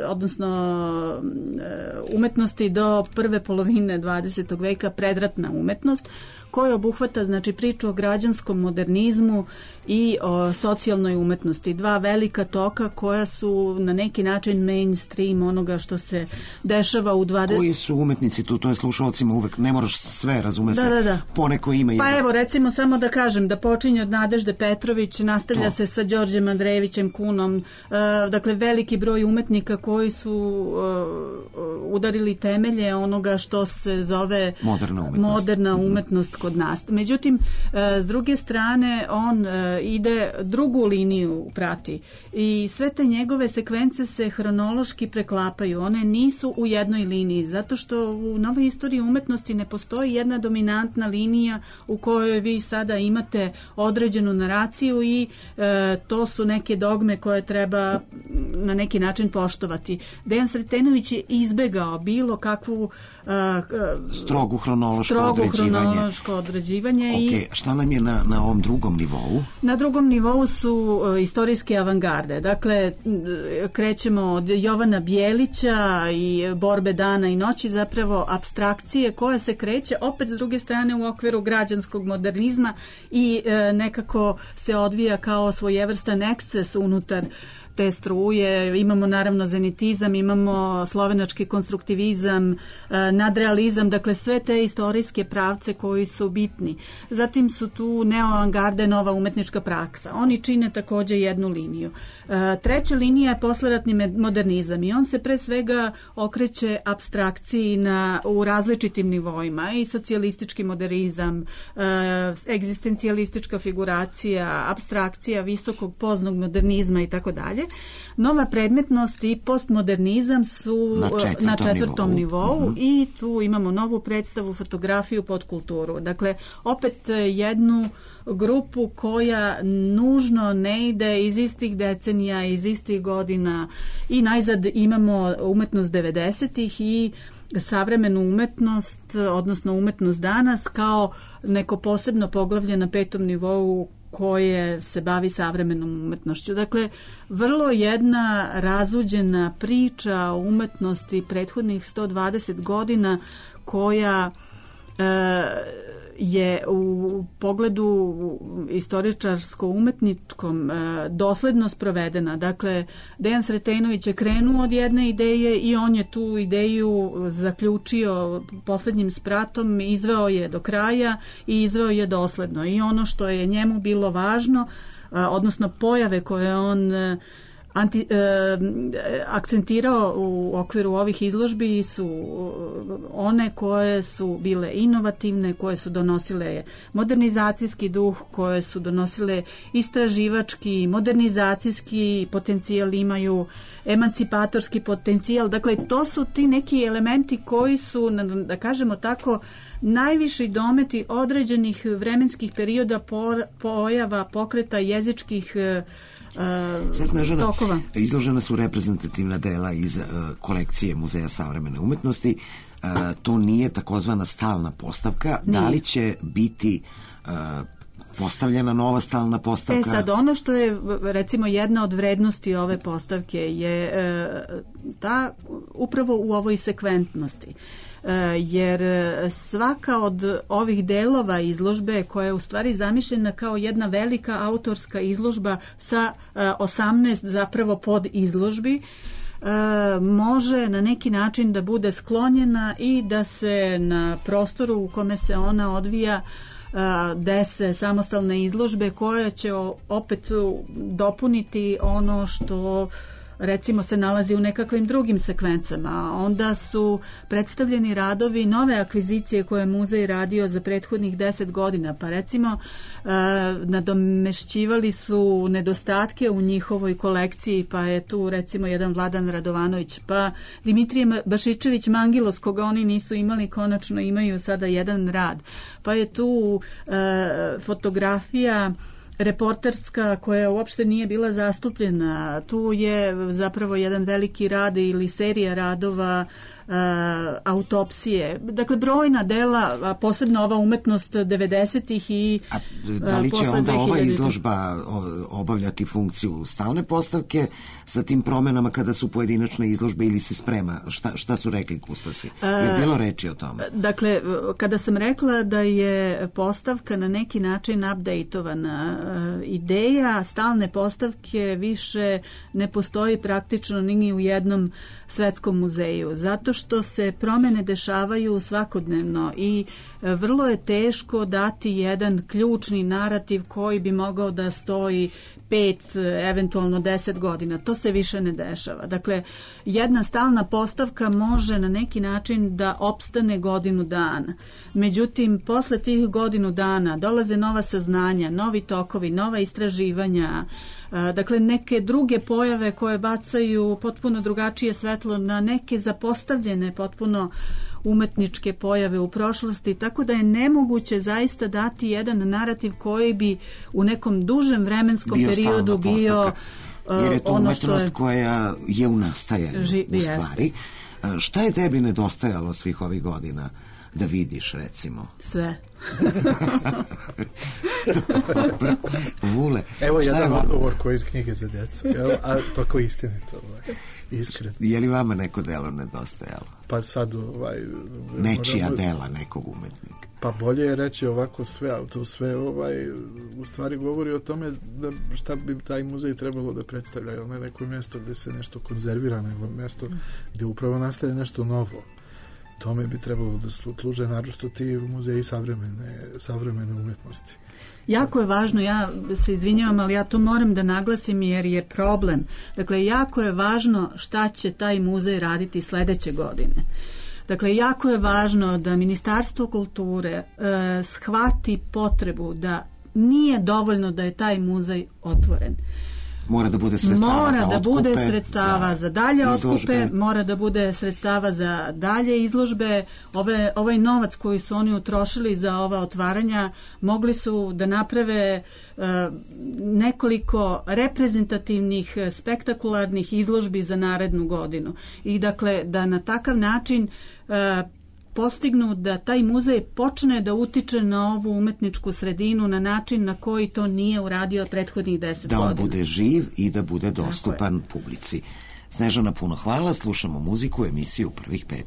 odnosno umetnosti do prve polovine 20. veka, predratna umetnost, koja obuhvata priču o građanskom modernizmu i o socijalnoj umetnosti. 2 velika toka koja su na neki način mainstream onoga što se dešava u 20. Koji su umetnici tu? To je slušalcima uvek, ne moraš sve, razume se, poneko ima. Pa evo, recimo samo da kažem da počinje od Nadežde Petrović, nastavlja se sa Đorđem Andrejevićem Kunom, dakle veliki broj umetnika koji su udarili temelje onoga što se zove moderna umetnost kod nas. Međutim, s druge strane, on ide drugu liniju prati i sve te njegove sekvence se hronološki preklapaju. One nisu u jednoj liniji, zato što u novoj istoriji umetnosti ne postoji jedna dominantna linija u kojoj vi sada imate određenu naraciju i to su neke dogme koje treba na neki način poštovati. Dejan Sretenović je izbegao bilo kakvu strogu hronološko određivanje. Ok, šta nam je na ovom drugom nivou? Na drugom nivou su istorijske avangarde. Dakle, krećemo od Jovana Bijelića i Borbe dana i noći, zapravo apstrakcije koja se kreće opet s druge strane u okviru građanskog modernizma i nekako se odvija kao svojevrstan eksces unutar te struje. Imamo naravno zenitizam, imamo slovenački konstruktivizam, nadrealizam, dakle sve te istorijske pravce koji su bitni. Zatim su tu neoavangarde, nova umetnička praksa. Oni čine također jednu liniju. Treća linija je posleratni modernizam i on se pre svega okreće apstrakciji u različitim nivoima, i socijalistički modernizam, egzistencijalistička figuracija, apstrakcija visokog poznog modernizma i tako dalje. dalje. Nova predmetnost i postmodernizam su na četvrtom nivou i tu imamo novu predstavu, fotografiju, podkulturu. Dakle, opet jednu grupu koja nužno ne ide iz istih decenija, iz istih godina i najzad imamo umetnost 90-ih i savremenu umetnost, odnosno umetnost danas kao neko posebno poglavlje na 5. nivou koje se bavi savremenom umetnošću. Dakle, vrlo jedna razuđena priča o umetnosti prethodnih 120 godina koja je u pogledu istoričarsko-umetničkom dosledno sprovedena. Dakle, Dejan Sretenović je krenuo od jedne ideje i on je tu ideju zaključio posljednjim spratom, izveo je do kraja i izveo je dosledno. I ono što je njemu bilo važno, odnosno pojave koje on akcentirao u okviru ovih izložbi su one koje su bile inovativne, koje su donosile modernizacijski duh, koje su donosile istraživački, modernizacijski potencijal, imaju emancipatorski potencijal. Dakle, to su ti neki elementi koji su, da kažemo tako, najviši dometi određenih vremenskih perioda pojava, pokreta jezičkih Sad, Snežana, tokova. Izložena su reprezentativna dela iz kolekcije Muzeja savremene umetnosti. To nije takozvana stalna postavka. Nije. Da li će biti postavljena nova stalna postavka? Sad, ono što je recimo jedna od vrednosti ove postavke je ta upravo u ovoj sekventnosti. Jer svaka od ovih delova izložbe koja je u stvari zamišljena kao jedna velika autorska izložba sa 18 zapravo pod izložbi može na neki način da bude sklonjena i da se na prostoru u kome se ona odvija dese samostalne izložbe koje će opet dopuniti ono što recimo se nalazi u nekakvim drugim sekvencama. Onda su predstavljeni radovi nove akvizicije koje je muzej radio za prethodnih 10 godina. Pa recimo nadomešćivali su nedostatke u njihovoj kolekciji, pa je tu recimo jedan Vladan Radovanović, pa Dimitrije Bašičević Mangilos, koga oni nisu imali, konačno imaju sada jedan rad. Pa je tu fotografija reporterska koja uopšte nije bila zastupljena. Tu je zapravo jedan veliki rad ili serija radova autopsije. Dakle, brojna dela, a posebno ova umetnost 90-ih i da li će onda ova izložba obavljati funkciju stalne postavke sa tim promenama kada su pojedinačne izložbe ili se sprema? Šta su rekli kustosi? Je bilo reči o tome? Dakle, kada sam rekla da je postavka na neki način updateovana, ideja stalne postavke više ne postoji praktično ni u jednom svetskom muzeju, zato što se promene dešavaju svakodnevno i vrlo je teško dati jedan ključni narativ koji bi mogao da stoji 5, eventualno 10 godina. To se više ne dešava. Dakle, jedna stalna postavka može na neki način da opstane godinu dana. Međutim, posle tih godinu dana dolaze nova saznanja, novi tokovi, nova istraživanja, dakle neke druge pojave koje bacaju potpuno drugačije svetlo na neke zapostavljene potpuno umetničke pojave u prošlosti, tako da je nemoguće zaista dati jedan narativ koji bi u nekom dužem vremenskom periodu bio jer je to umetnost koja je u nastajanju u stvari. Šta je tebi nedostajalo svih ovih godina da vidiš, recimo? Sve. Dobro. Vule, evo jedan odgovor koji iz knjige za djecu, a tako istinito, iskreno. Je li vama neko delo nedostajalo? Pa sad nečija dela nekog umetnika. Pa bolje je reći ovako sve, a to sve u stvari govori o tome da šta bi taj muzej trebalo da predstavlja, jer ne neko mjesto gdje se nešto konzervira, nego mjesto gdje upravo nastaje nešto novo. Tome bi trebalo da služe naročito ti muzeji savremene umetnosti. Jako je važno, ja se izvinjavam, ali ja to moram da naglasim jer je problem. Dakle, jako je važno šta će taj muzej raditi sledeće godine. Dakle, jako je važno da Ministarstvo kulture shvati potrebu da nije dovoljno da je taj muzej otvoren. Mora da bude sredstava za otkupe. Mora da bude sredstava za dalje izložbe. otkupe, mora da bude sredstava za dalje izložbe. Ovaj novac koji su oni utrošili za ova otvaranja mogli su da naprave nekoliko reprezentativnih, spektakularnih izložbi za narednu godinu. I dakle, da na takav način postignu da taj muzej počne da utiče na ovu umetničku sredinu na način na koji to nije uradio prethodnih 10 godina. Da on bude živ i da bude dostupan publici. Snežana, puno hvala. Slušamo muziku, emisiju Prvih 5.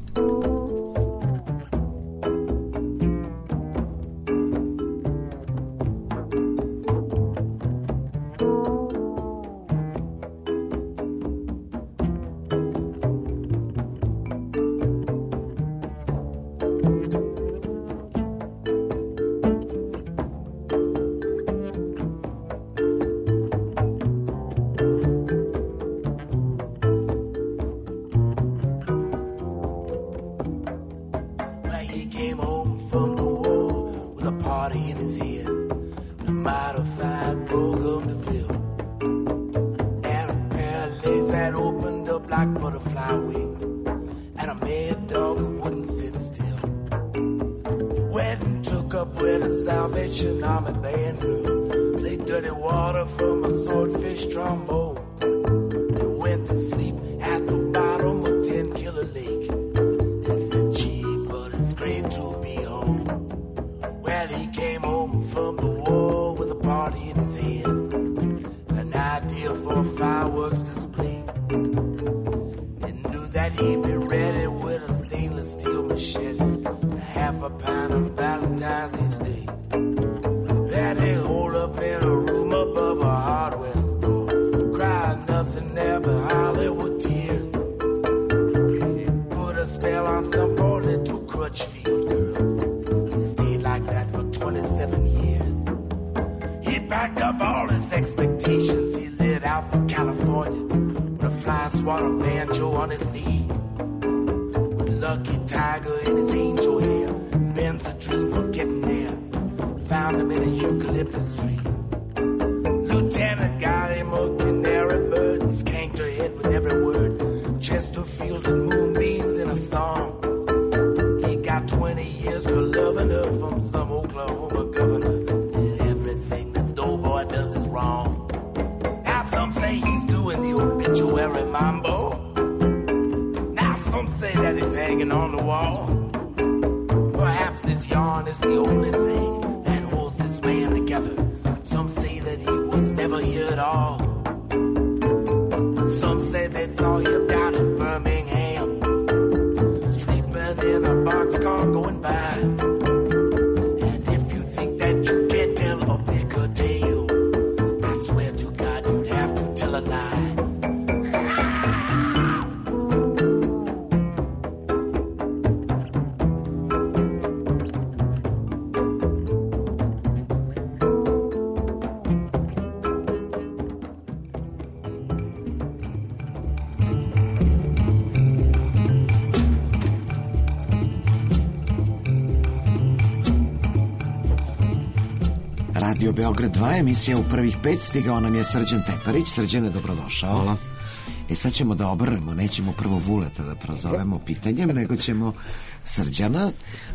Radio Beograd 2, emisija u Prvih 5, stigao nam je Srđan Teparić. Srđane, dobrodošao. Hvala. Sad ćemo da obrnemo, nećemo prvo Vuleta da prozovemo pitanjem, nego ćemo Srđana.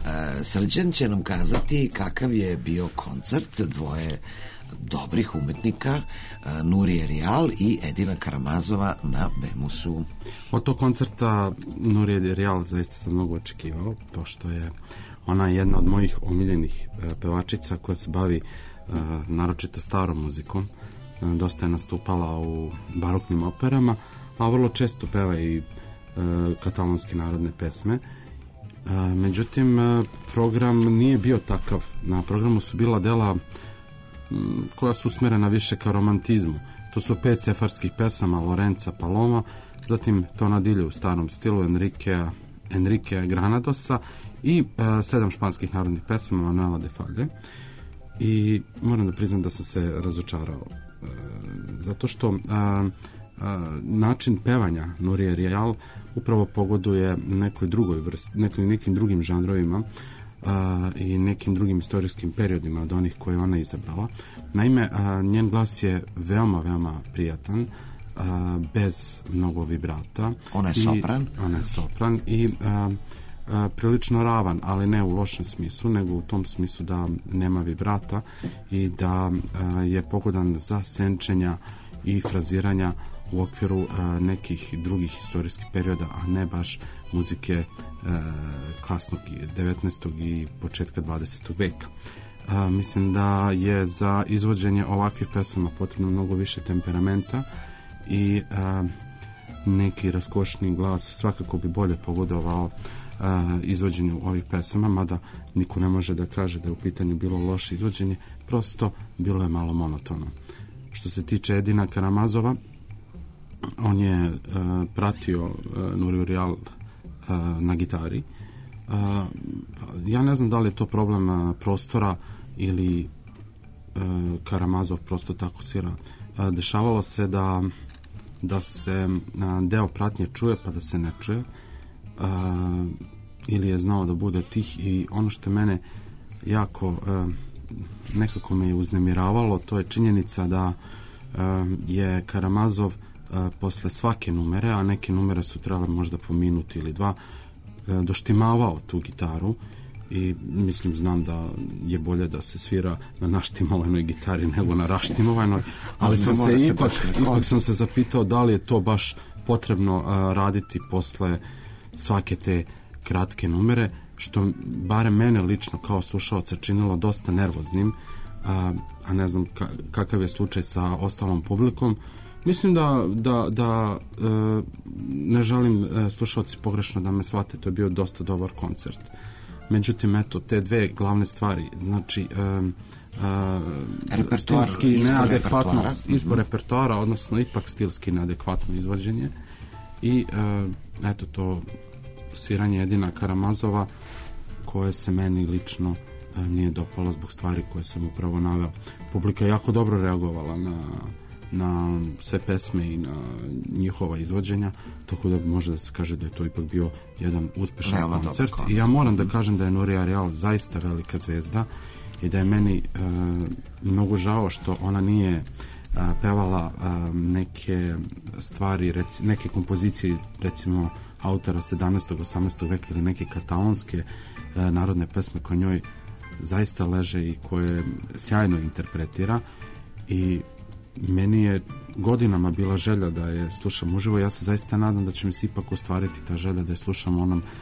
Srđan će nam kazati kakav je bio koncert dvoje dobrih umetnika, Nurije Rijal i Edina Karamazova na Bemusu. Od tog koncerta Nurije Rijal zaista sam mnogo očekivao, pošto je ona jedna od mojih omiljenih pevačica koja se bavi naročito starom muzikom. Dosta je nastupala u baroknim operama, a vrlo često peva i katalonske narodne pesme. Međutim, program nije bio takav. Na programu su bila dela koja su usmerena više ka romantizmu. To su 5 sefarskih pesama Lorenza Paloma, zatim Tonadilje u starom stilu Enriquea Granadosa i 7 španskih narodnih pesama Manuela de Falla. I moram da priznam da sam se razočarao, zato što način pevanja Nurije Rijal upravo pogoduje nekoj drugoj vrsti, nekim drugim žanrovima. i nekim drugim istorijskim periodima od onih koje ona izabrala. Naime, njen glas je veoma, veoma prijatan, bez mnogo vibrata. Ona je sopran. Ona je sopran i prilično ravan, ali ne u lošem smislu, nego u tom smislu da nema vibrata i da je pogodan za senčenja i fraziranja u okviru nekih drugih istorijskih perioda, a ne baš muzike kasnog 19. i početka 20. veka. Mislim da je za izvođenje ovakvih pesama potrebno mnogo više temperamenta i neki raskošni glas svakako bi bolje pogodovao izvođenju ovih pesama, mada niko ne može da kaže da je u pitanju bilo loše izvođenje, prosto bilo je malo monotono. Što se tiče Edina Karamazova, on je pratio Nuriju Rijal na gitari. Ja ne znam da li je to problem prostora ili Karamazov prosto tako svira. Dešavalo se da se deo pratnje čuje pa da se ne čuje, ili je znao da bude tih, i ono što mene jako nekako me je uznemiravalo, to je činjenica da je Karamazov posle svake numere, a neke numere su trebale možda po minut ili dva, doštimavao tu gitaru, i mislim, znam da je bolje da se svira na naštimovanoj gitari nego na raštimovanoj, ali ipak sam se zapitao da li je to baš potrebno raditi posle svake te kratke numere, što barem mene lično kao slušaoca činilo dosta nervoznim, a ne znam kakav je slučaj sa ostalom publikom. Mislim da ne želim slušaoci pogrešno da me shvate, to je bio dosta dobar koncert. Međutim, eto, te dve glavne stvari, znači stilski neadekvatno izbor repertoara, odnosno ipak stilski neadekvatno izvođenje, i eto to sviranje Edina Karamazova koje se meni lično nije dopalo zbog stvari koje sam upravo naveo. Publika je jako dobro reagovala na sve pesme i na njihova izvođenja, tako da može da se kaže da je to ipak bio jedan uspešan koncert. I ja moram da kažem da je Nurija Rijal zaista velika zvezda i da je meni mnogo žao što ona nije pevala neke stvari, neke kompozicije, recimo autora 17. 18. veka ili neke katalonske narodne pesme koje njoj zaista leže i koje sjajno interpretira, i meni je godinama bila želja da je slušam uživo. Ja se zaista nadam da će mi se ipak ostvariti ta želja da je slušam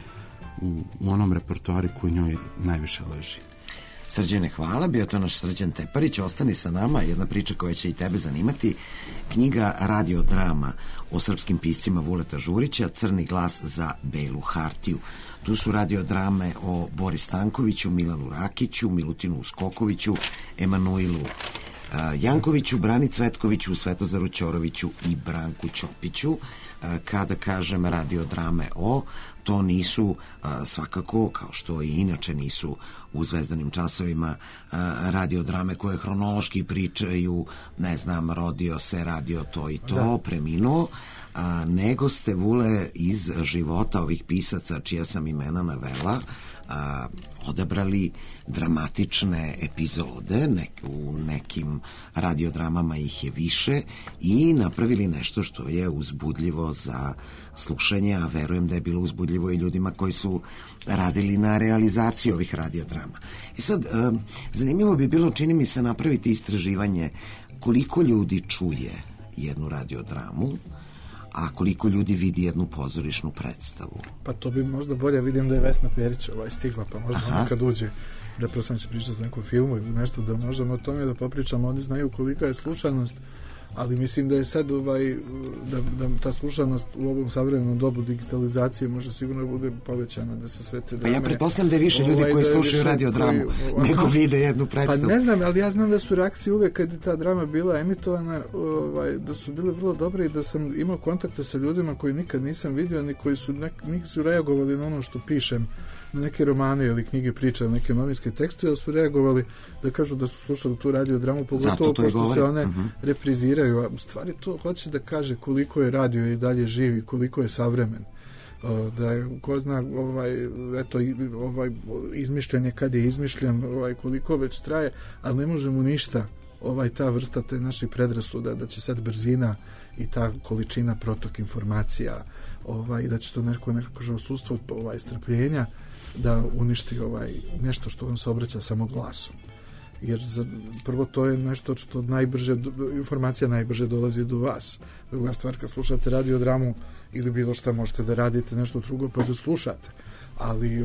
u onom repertoari koji njoj najviše leži. Srđane, hvala, bio to naš Srđan Teparić. Ostani sa nama jedna priča koja će i tebe zanimati. Knjiga radiodrama o srpskim piscima Vuleta Žurića, Crni glas za belu hartiju. Tu su radiodrame o Boris Stankoviću, Milanu Rakiću, Milutinu Uskokoviću, Emanuilu Jankoviću, Brani Cvetkoviću, Svetozaru Ćoroviću i Branku Ćopiću. Kada kažem radiodrame to nisu svakako, kao što i inače nisu u Zvezdanim časovima, radiodrame koje hronološki pričaju, ne znam, rodio se, radio to i to, preminuo, nego ste, Vule, iz života ovih pisaca čija sam imena navela, odabrali dramatične epizode, u nekim radiodramama ih je više, i napravili nešto što je uzbudljivo za slušanje, a verujem da je bilo uzbudljivo i ljudima koji su radili na realizaciji ovih radiodrama. I sad, zanimljivo bi bilo, čini mi se, napraviti istraživanje koliko ljudi čuje jednu radiodramu, a koliko ljudi vidi jednu pozorišnu predstavu. Pa to bi možda bolje, vidim da je Vesna Perić stigla, pa možda ona kad uđe, da prosto će pričati o nekom filmu ili nešto, da možemo o tome da popričamo. Oni znaju kolika je slušanost, ali mislim da je sad da ta slušanost u ovom savremenom dobu digitalizacije može sigurno bude povećana, da se sve te drame... Pa ja pretpostavljam da je više ljudi koji slušaju radiodramu nego vide jednu predstavu. Pa ne znam, ali ja znam da su reakcije uvek kad je ta drama bila emitovana, da su bile vrlo dobre i da sam imao kontakte sa ljudima koji nikad nisam vidio, ni koji su nisu reagovali na ono što pišem, na neke romane ili knjige priča, na neke novinske tekstove, ali su reagovali da kažu da su slušali tu radiodramu, pogotovo pošto se one repriziraju. A u stvari to hoće da kaže koliko je radio i dalje živi, koliko je savremen. da je, ko zna, izmišljen je kad je izmišljen, koliko već traje, ali ne može mu ništa ta vrsta te naših predrasuda da će sad brzina i ta količina protok informacija i da će to neko odsustvo strpljenja da uništi nešto što vam se obraća samo glasom. Jer prvo to je nešto što informacija najbrže dolazi do vas. Druga stvar, kad slušate radiodramu ili bilo šta, možete da radite nešto drugo pa da slušate. Ali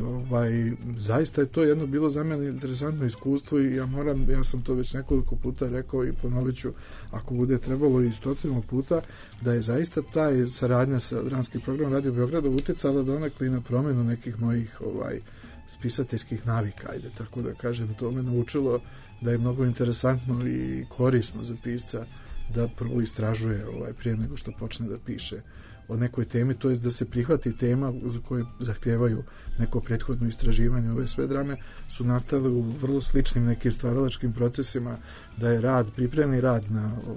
zaista je to jedno bilo za mene interesantno iskustvo i ja sam to već nekoliko puta rekao i ponovit ću, ako bude trebalo i 100 puta, da je zaista taj saradnja sa dramskim programom Radio Beograda utjecala donekle i na promjenu nekih mojih spisateljskih navika, ajde tako da kažem. To me naučilo da je mnogo interesantno i korisno za pisca da prvo istražuje prije nego što počne da piše o nekoj temi, to je da se prihvati tema za koje zahtijevaju neko prethodno istraživanje. Ove sve drame su nastale u vrlo sličnim nekim stvaralačkim procesima, da je pripremni rad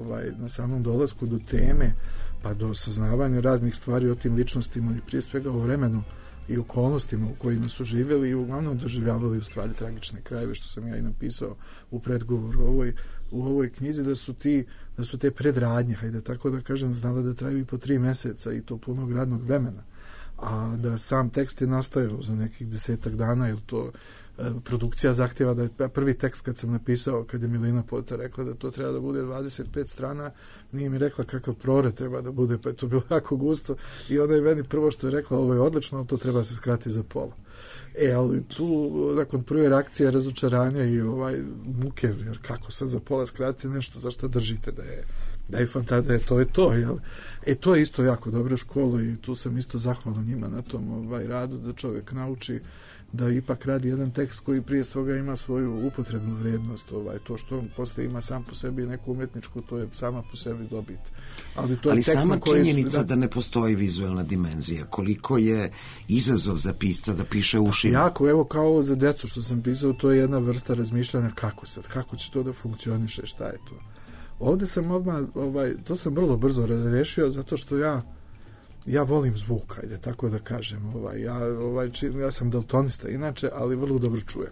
na samom dolasku do teme pa do saznavanja raznih stvari o tim ličnostima i prije svega o vremenu i okolnostima u kojima su živjeli i uglavnom doživljavali u stvari tragične krajeve, što sam ja i napisao u predgovoru u ovoj knjizi, da su te predradnje, hajde tako da kažem, znala da traju i po 3 mjeseca i to punog radnog vremena, a da sam tekst je nastajao za nekih 10 dana, jer to produkcija zahtjeva da je prvi tekst kad sam napisao, kad je Milina Pota rekla da to treba da bude 25 strana, nije mi rekla kakav prored treba da bude, pa je to bilo jako gusto i onda je meni prvo što je rekla, ovo je odlično, ali to treba se skratiti za pola. Ali tu, nakon prve reakcije razočaranja i muke, jer kako sad za pola skratiti nešto za što držite da je fantazija, to je to, jel? To je isto jako dobra škola i tu sam isto zahvalan njima na tom radu, da čovjek nauči da ipak radi jedan tekst koji prije svega ima svoju upotrebnu vrijednost, to što on poslije ima sam po sebi neku umjetničku, to je sama po sebi dobit. Ali sama činjenica da ne postoji vizualna dimenzija, koliko je izazov za pisca da piše ušima. Jako, evo kao ovo za decu što sam pisao, to je jedna vrsta razmišljanja kako će to da funkcioniše, šta je to. Ovdje sam to sam vrlo brzo razrešio, zato što ja volim zvuk, ajde tako da kažem. Ja sam daltonista inače, ali vrlo dobro čujem.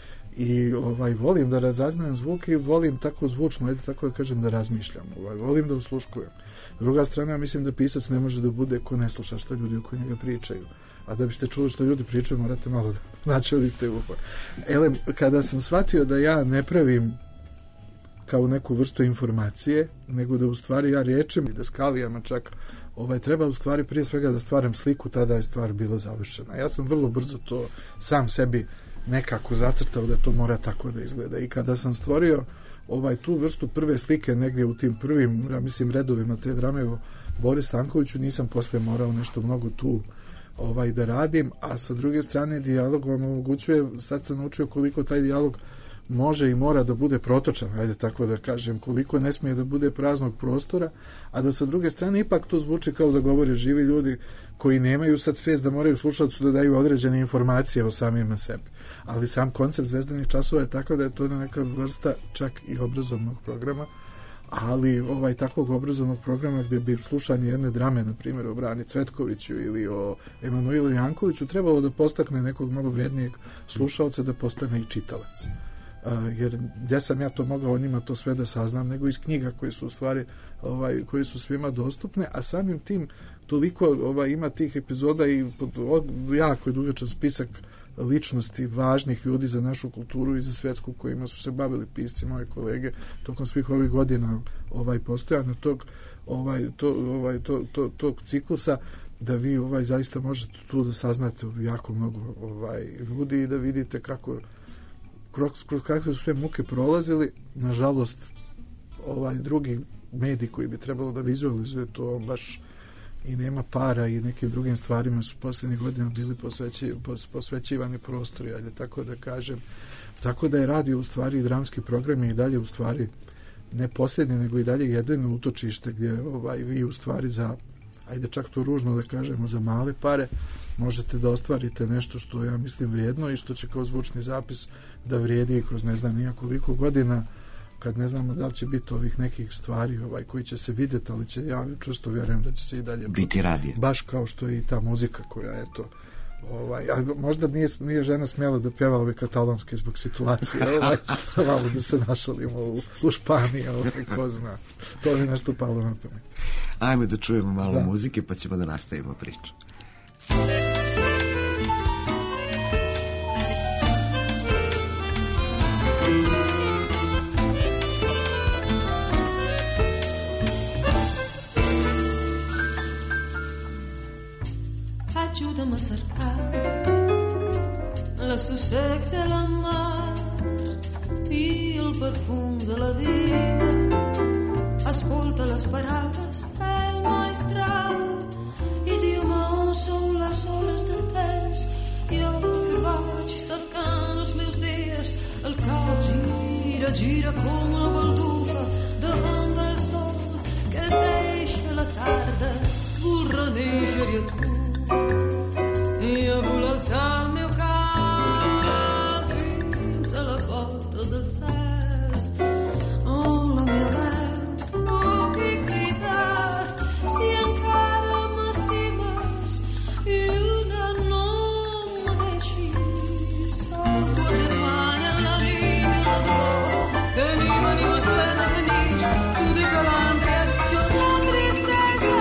I volim da razaznajem zvuk i volim tako zvučno, ajde tako da kažem, da razmišljam. Volim da usluškujem. Druga strana, mislim da pisac ne može da bude ko ne sluša što ljudi oko njega pričaju. A da biste čuli što ljudi pričaju, morate malo da načelite uho. Kada sam shvatio da ja ne pravim kao neku vrstu informacije, nego da u stvari ja riječem i da skalijama čak treba u stvari prije svega da stvaram sliku, tada je stvar bila završena. Ja sam vrlo brzo to sam sebi nekako zacrtao da to mora tako da izgleda. I kada sam stvorio tu vrstu prve slike negdje u tim prvim, ja mislim, redovima te drame o Boris Stankoviću, nisam posle morao nešto mnogo tu da radim, a sa druge strane dijalog vam omogućuje, sad sam naučio koliko taj dijalog može i mora da bude protočan, ajde tako da kažem, koliko ne smije da bude praznog prostora, a da sa druge strane ipak to zvuči kao da govore živi ljudi koji nemaju sad svijest da moraju slušalcu da daju određene informacije o samima sebi. Ali sam koncept Zvezdanih časova je takav da je to neka vrsta čak i obrazovnog programa, ali takvog obrazovnog programa gdje bi slušanje jedne drame, na primjer o Brani Cvetkoviću ili o Emanuilu Jankoviću, trebalo da postakne nekog malo vrijednijeg slušalca da postane i čitalac. Jer gdje sam ja to mogao o njima to sve da saznam, nego iz knjiga koje su u stvari koje su svima dostupne, a samim tim toliko ima tih epizoda i jako je dugačan spisak ličnosti važnih ljudi za našu kulturu i za svjetsku kojima su se bavili pisci, moje kolege, tokom svih ovih godina postojanja tog ciklusa, da vi zaista možete tu da saznate jako mnogo ljudi i da vidite kroz kakve su sve muke prolazili. Nažalost, drugi mediji koji bi trebalo da vizualizuje to baš i nema para i nekim drugim stvarima su posljednjih godina bili posvećivani prostori, ajde tako da kažem. Tako da je radio u stvari i dramski program i dalje u stvari ne posljednji, nego i dalje jedino utočište gdje vi u stvari za, ajde čak to ružno da kažemo, za male pare možete da ostvarite nešto što ja mislim vrijedno i što će kao zvučni zapis da vrijedi kroz ne znam nijakoliko godina kad ne znamo da li će biti ovih nekih stvari koji će se vidjeti, ali ja čvrsto vjerujem da će se i dalje biti radije. Baš kao što je i ta muzika koja eto možda nije žena smjela da pjeva ove katalonske zbog situacije, malo da se našalimo u Španiji, ko zna. To mi nešto palo na pamet. Ajme da čujemo malo muzike, pa ćemo da nastavimo priču. Aiutami a cercare lassù sec della mar, il perfum della vida, ascolta les paraules del maestral, idioma són les hores del temps, jo que vaig cercant els meus dies, el cap gira, gira com la baldufa davant del sol que deixa la tarda, vull renéixer-hi a tu. Jo vull alçar el meu cap fins a la porta del cel, on la meva veu puc cridar si encara m'estimes i una no me deixis. Soc tua germana, la nit i la dolor, tenim ànimes plenes de nits, tu de calàndries, jo de tristesa.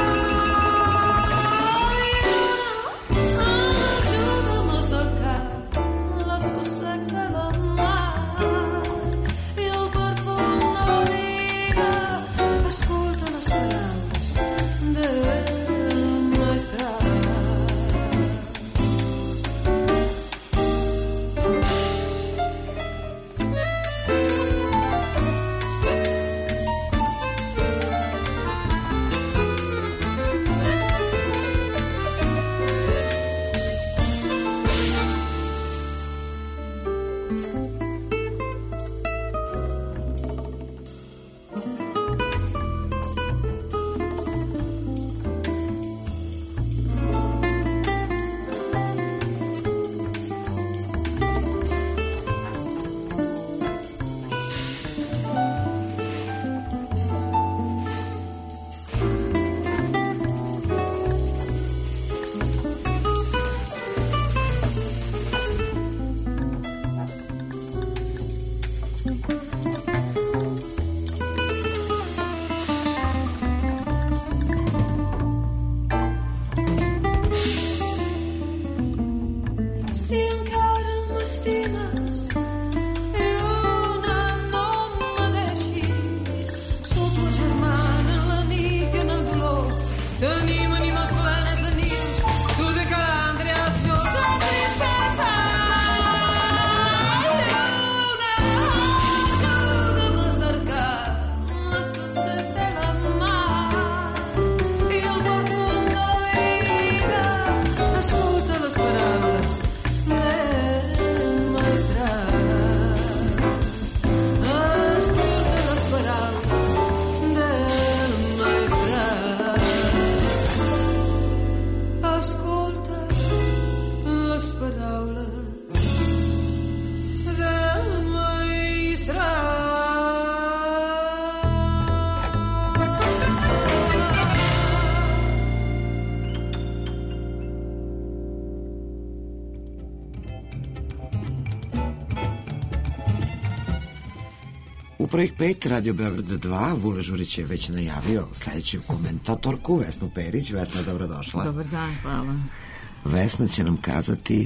U prvih 5 Radio Beograd 2 Vule Žurić je već najavio sledeću komentatorku Vesnu Perić. Vesna, dobrodošla. Dobar dan, hvala. Vesna će nam kazati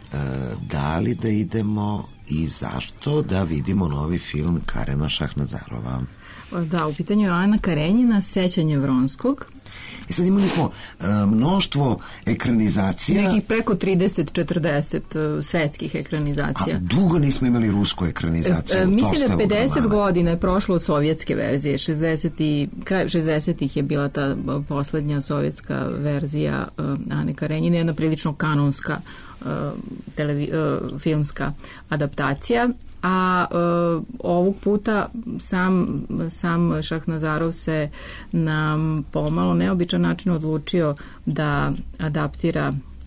da li da idemo i zašto da vidimo novi film Karema Šahnazarova. Da, u pitanju je Ana Karenjina, Sećanje Vronskog. I sad imali smo mnoštvo ekranizacija. Nekih preko 30-40 svetskih ekranizacija. A dugo nismo imali rusku ekranizaciju. Mislim da 50 godina je prošlo od sovjetske verzije. Kraj 60-ih je bila ta poslednja sovjetska verzija Ane Karenjine, jedna prilično kanonska filmska adaptacija. A ovog puta sam Šahnazarov se na pomalo neobičan način odlučio da adaptira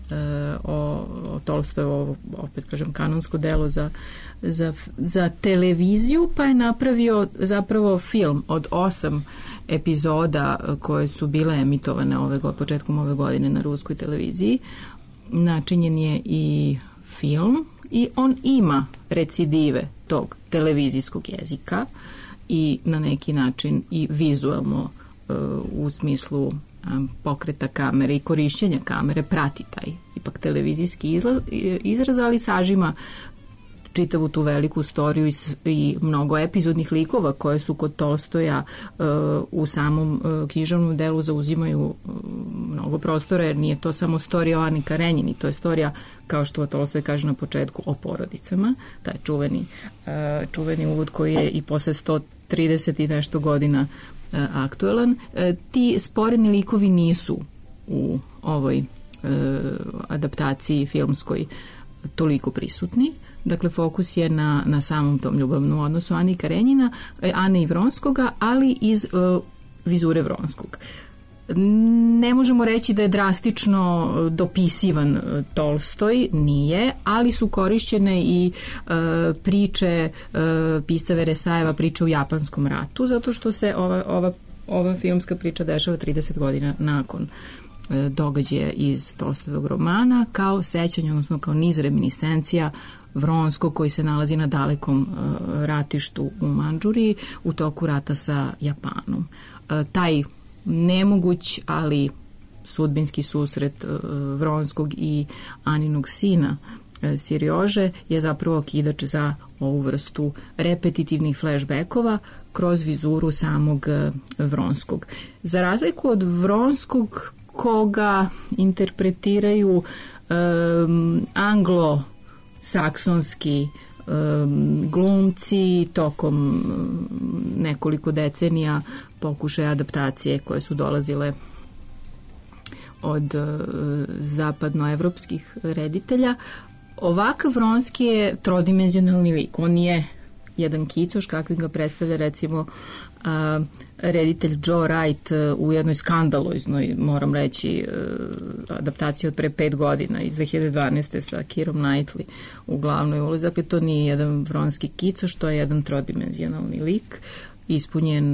o Tolstojevo, opet kažem, kanonsko delo za televiziju, pa je napravio zapravo film od 8 epizoda koje su bile emitovane početkom ove godine na ruskoj televiziji. Načinjen je i film i on ima recidive tog televizijskog jezika i na neki način i vizualno u smislu pokreta kamere i korišćenja kamere prati taj ipak televizijski izraz, ali sažima čitavu tu veliku storiju i mnogo epizodnih likova koje su kod Tolstoja u samom književnom delu zauzimaju mnogo prostora, jer nije to samo storija o Ani Karenjini, to je storija, kao što Tolstoj kaže na početku, o porodicama, taj čuveni uvod koji je i posle 130 i nešto godina aktuelan. Ti sporedni likovi nisu u ovoj adaptaciji filmskoj toliko prisutni. Dakle, fokus je na samom tom ljubavnom odnosu Ane Karenjina, Ane i Vronskoga, ali iz vizure Vronskog. Ne možemo reći da je drastično dopisivan Tolstoj, nije, ali su korišćene i priče pisca Veresajeva, priče u Japanskom ratu, zato što se ova filmska priča dešava 30 godina nakon događaja iz Tolstojevog romana, kao sećanje, odnosno kao niz reminiscencija Vronskog koji se nalazi na dalekom ratištu u Mandžuriji u toku rata sa Japanom. Taj nemoguć, ali sudbinski susret Vronskog i Aninog sina Siriože je zapravo okidač za ovu vrstu repetitivnih flashbackova kroz vizuru samog Vronskog. Za razliku od Vronskog, koga interpretiraju anglo-saksonski glumci tokom nekoliko decenija, pokušaja adaptacije koje su dolazile od zapadnoevropskih reditelja. Ovakav Vronski je trodimenzionalni lik. On je jedan kicoš, kakvim ga predstavlja recimo reditelj Joe Wright u jednoj skandaloznoj, moram reći, adaptaciji od pre 5 godina iz 2012. sa Keirom Knightley u glavnoj ulozi. Dakle, to nije jedan Vronski kicoš, to je jedan trodimenzionalni lik, ispunjen,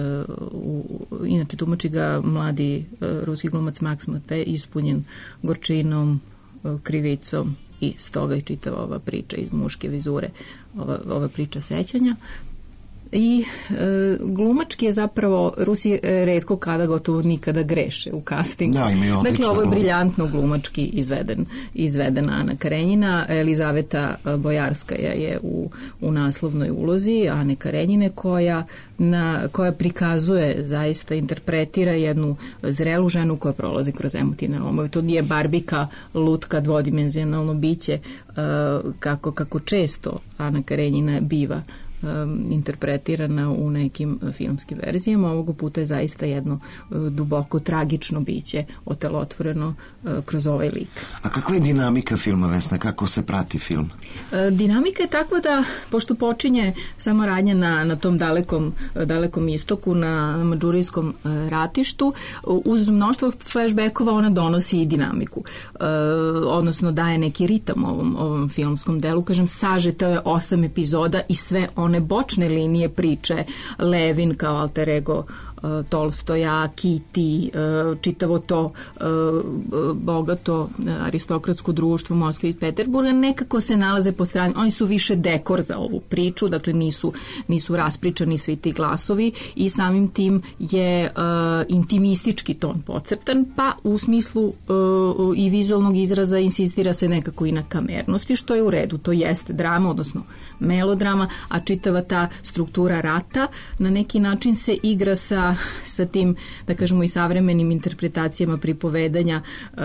inače tumači ga mladi ruski glumac Max Matte, ispunjen gorčinom, krivicom, i stoga i čitava ova priča iz muške vizure, ova priča sećanja. I glumački je zapravo, Rusi retko kada, gotovo nikada greše u castingu. Dakle, ovo je briljantno glumački izvedena Ana Karenjina. Elizaveta Bojarskaja je u naslovnoj ulozi Ane Karenjine, koja prikazuje, zaista interpretira jednu zrelu ženu koja prolazi kroz emotivne lomove. To nije barbika, lutka, dvodimenzionalno biće, kako često Ana Karenjina biva interpretirana u nekim filmskim verzijama. Ovoga puta je zaista jedno duboko tragično biće otelotvoreno kroz ovaj lik. A kakva je dinamika filma, Vesna? Kako se prati film? Dinamika je takva da, pošto počinje samo radnja na tom dalekom istoku, na Mandžurijskom ratištu, uz mnoštvo flashbackova ona donosi i dinamiku. Odnosno daje neki ritam ovom filmskom delu. Kažem, sažeto je 8 epizoda i sve one bočne linije priče, Levin kao alter ego Tolstoja, Kitty, čitavo to bogato aristokratsko društvo Moskve i Peterburga nekako se nalaze po strani. Oni su više dekor za ovu priču, dakle nisu raspričani svi ti glasovi i samim tim je intimistički ton podcrtan, pa u smislu i vizualnog izraza insistira se nekako i na kamernosti, što je u redu. To jeste drama, odnosno melodrama, a čitava ta struktura rata na neki način se igra sa tim, da kažemo, i savremenim interpretacijama pripovedanja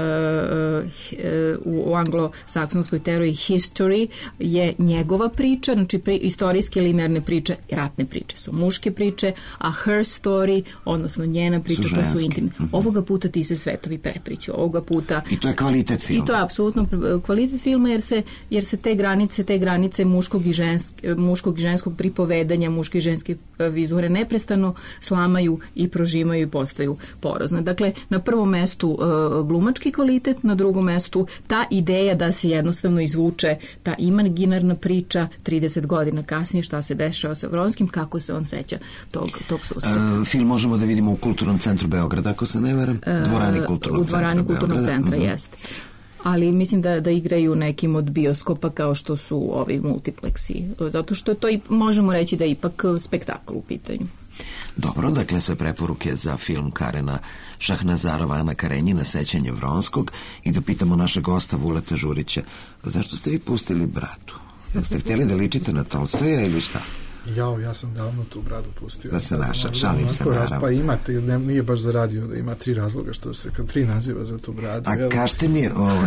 u anglo-saksonskoj teoriji history je njegova priča, znači istorijske linearne priče, ratne priče su muške priče, a her story, odnosno njena priča, to su intimne. Ovoga puta ti se svetovi prepriču, ovoga puta... I to je kvalitet filma. I to je apsolutno kvalitet filma, jer se te granice muškog i ženskog pripovedanja, muške i ženske vizure neprestano slamaju i prožimaju i postaju porozne. Dakle, na prvom mestu glumački kvalitet, na drugom mestu ta ideja da se jednostavno izvuče ta imaginarna priča 30 godina kasnije šta se dešava sa Vronskim, kako se on seća tog susreta. Film možemo da vidimo u Kulturnom centru Beograda, ako se ne varam, dvorani Kulturnog centra. U dvorani Kulturnog centra, jeste. Ali mislim da igraju nekim od bioskopa kao što su ovi multipleksi, zato što to i možemo reći da je ipak spektakl u pitanju. Dobro, dakle sve preporuke za film Karena Šahnazarova, Ana Karenjina, Sećanje Vronskog, i da pitamo našeg gosta Vuleta Žurića, zašto ste vi pustili bradu? Ste htjeli da ličite na Tolstoja ili šta? Ja sam davno tu bradu pustio. Da se naša, šalim se naravno. Pa imate, nije baš za radio, da ima 3 razloga što se, 3 naziva za tu bradu. A kažite mi,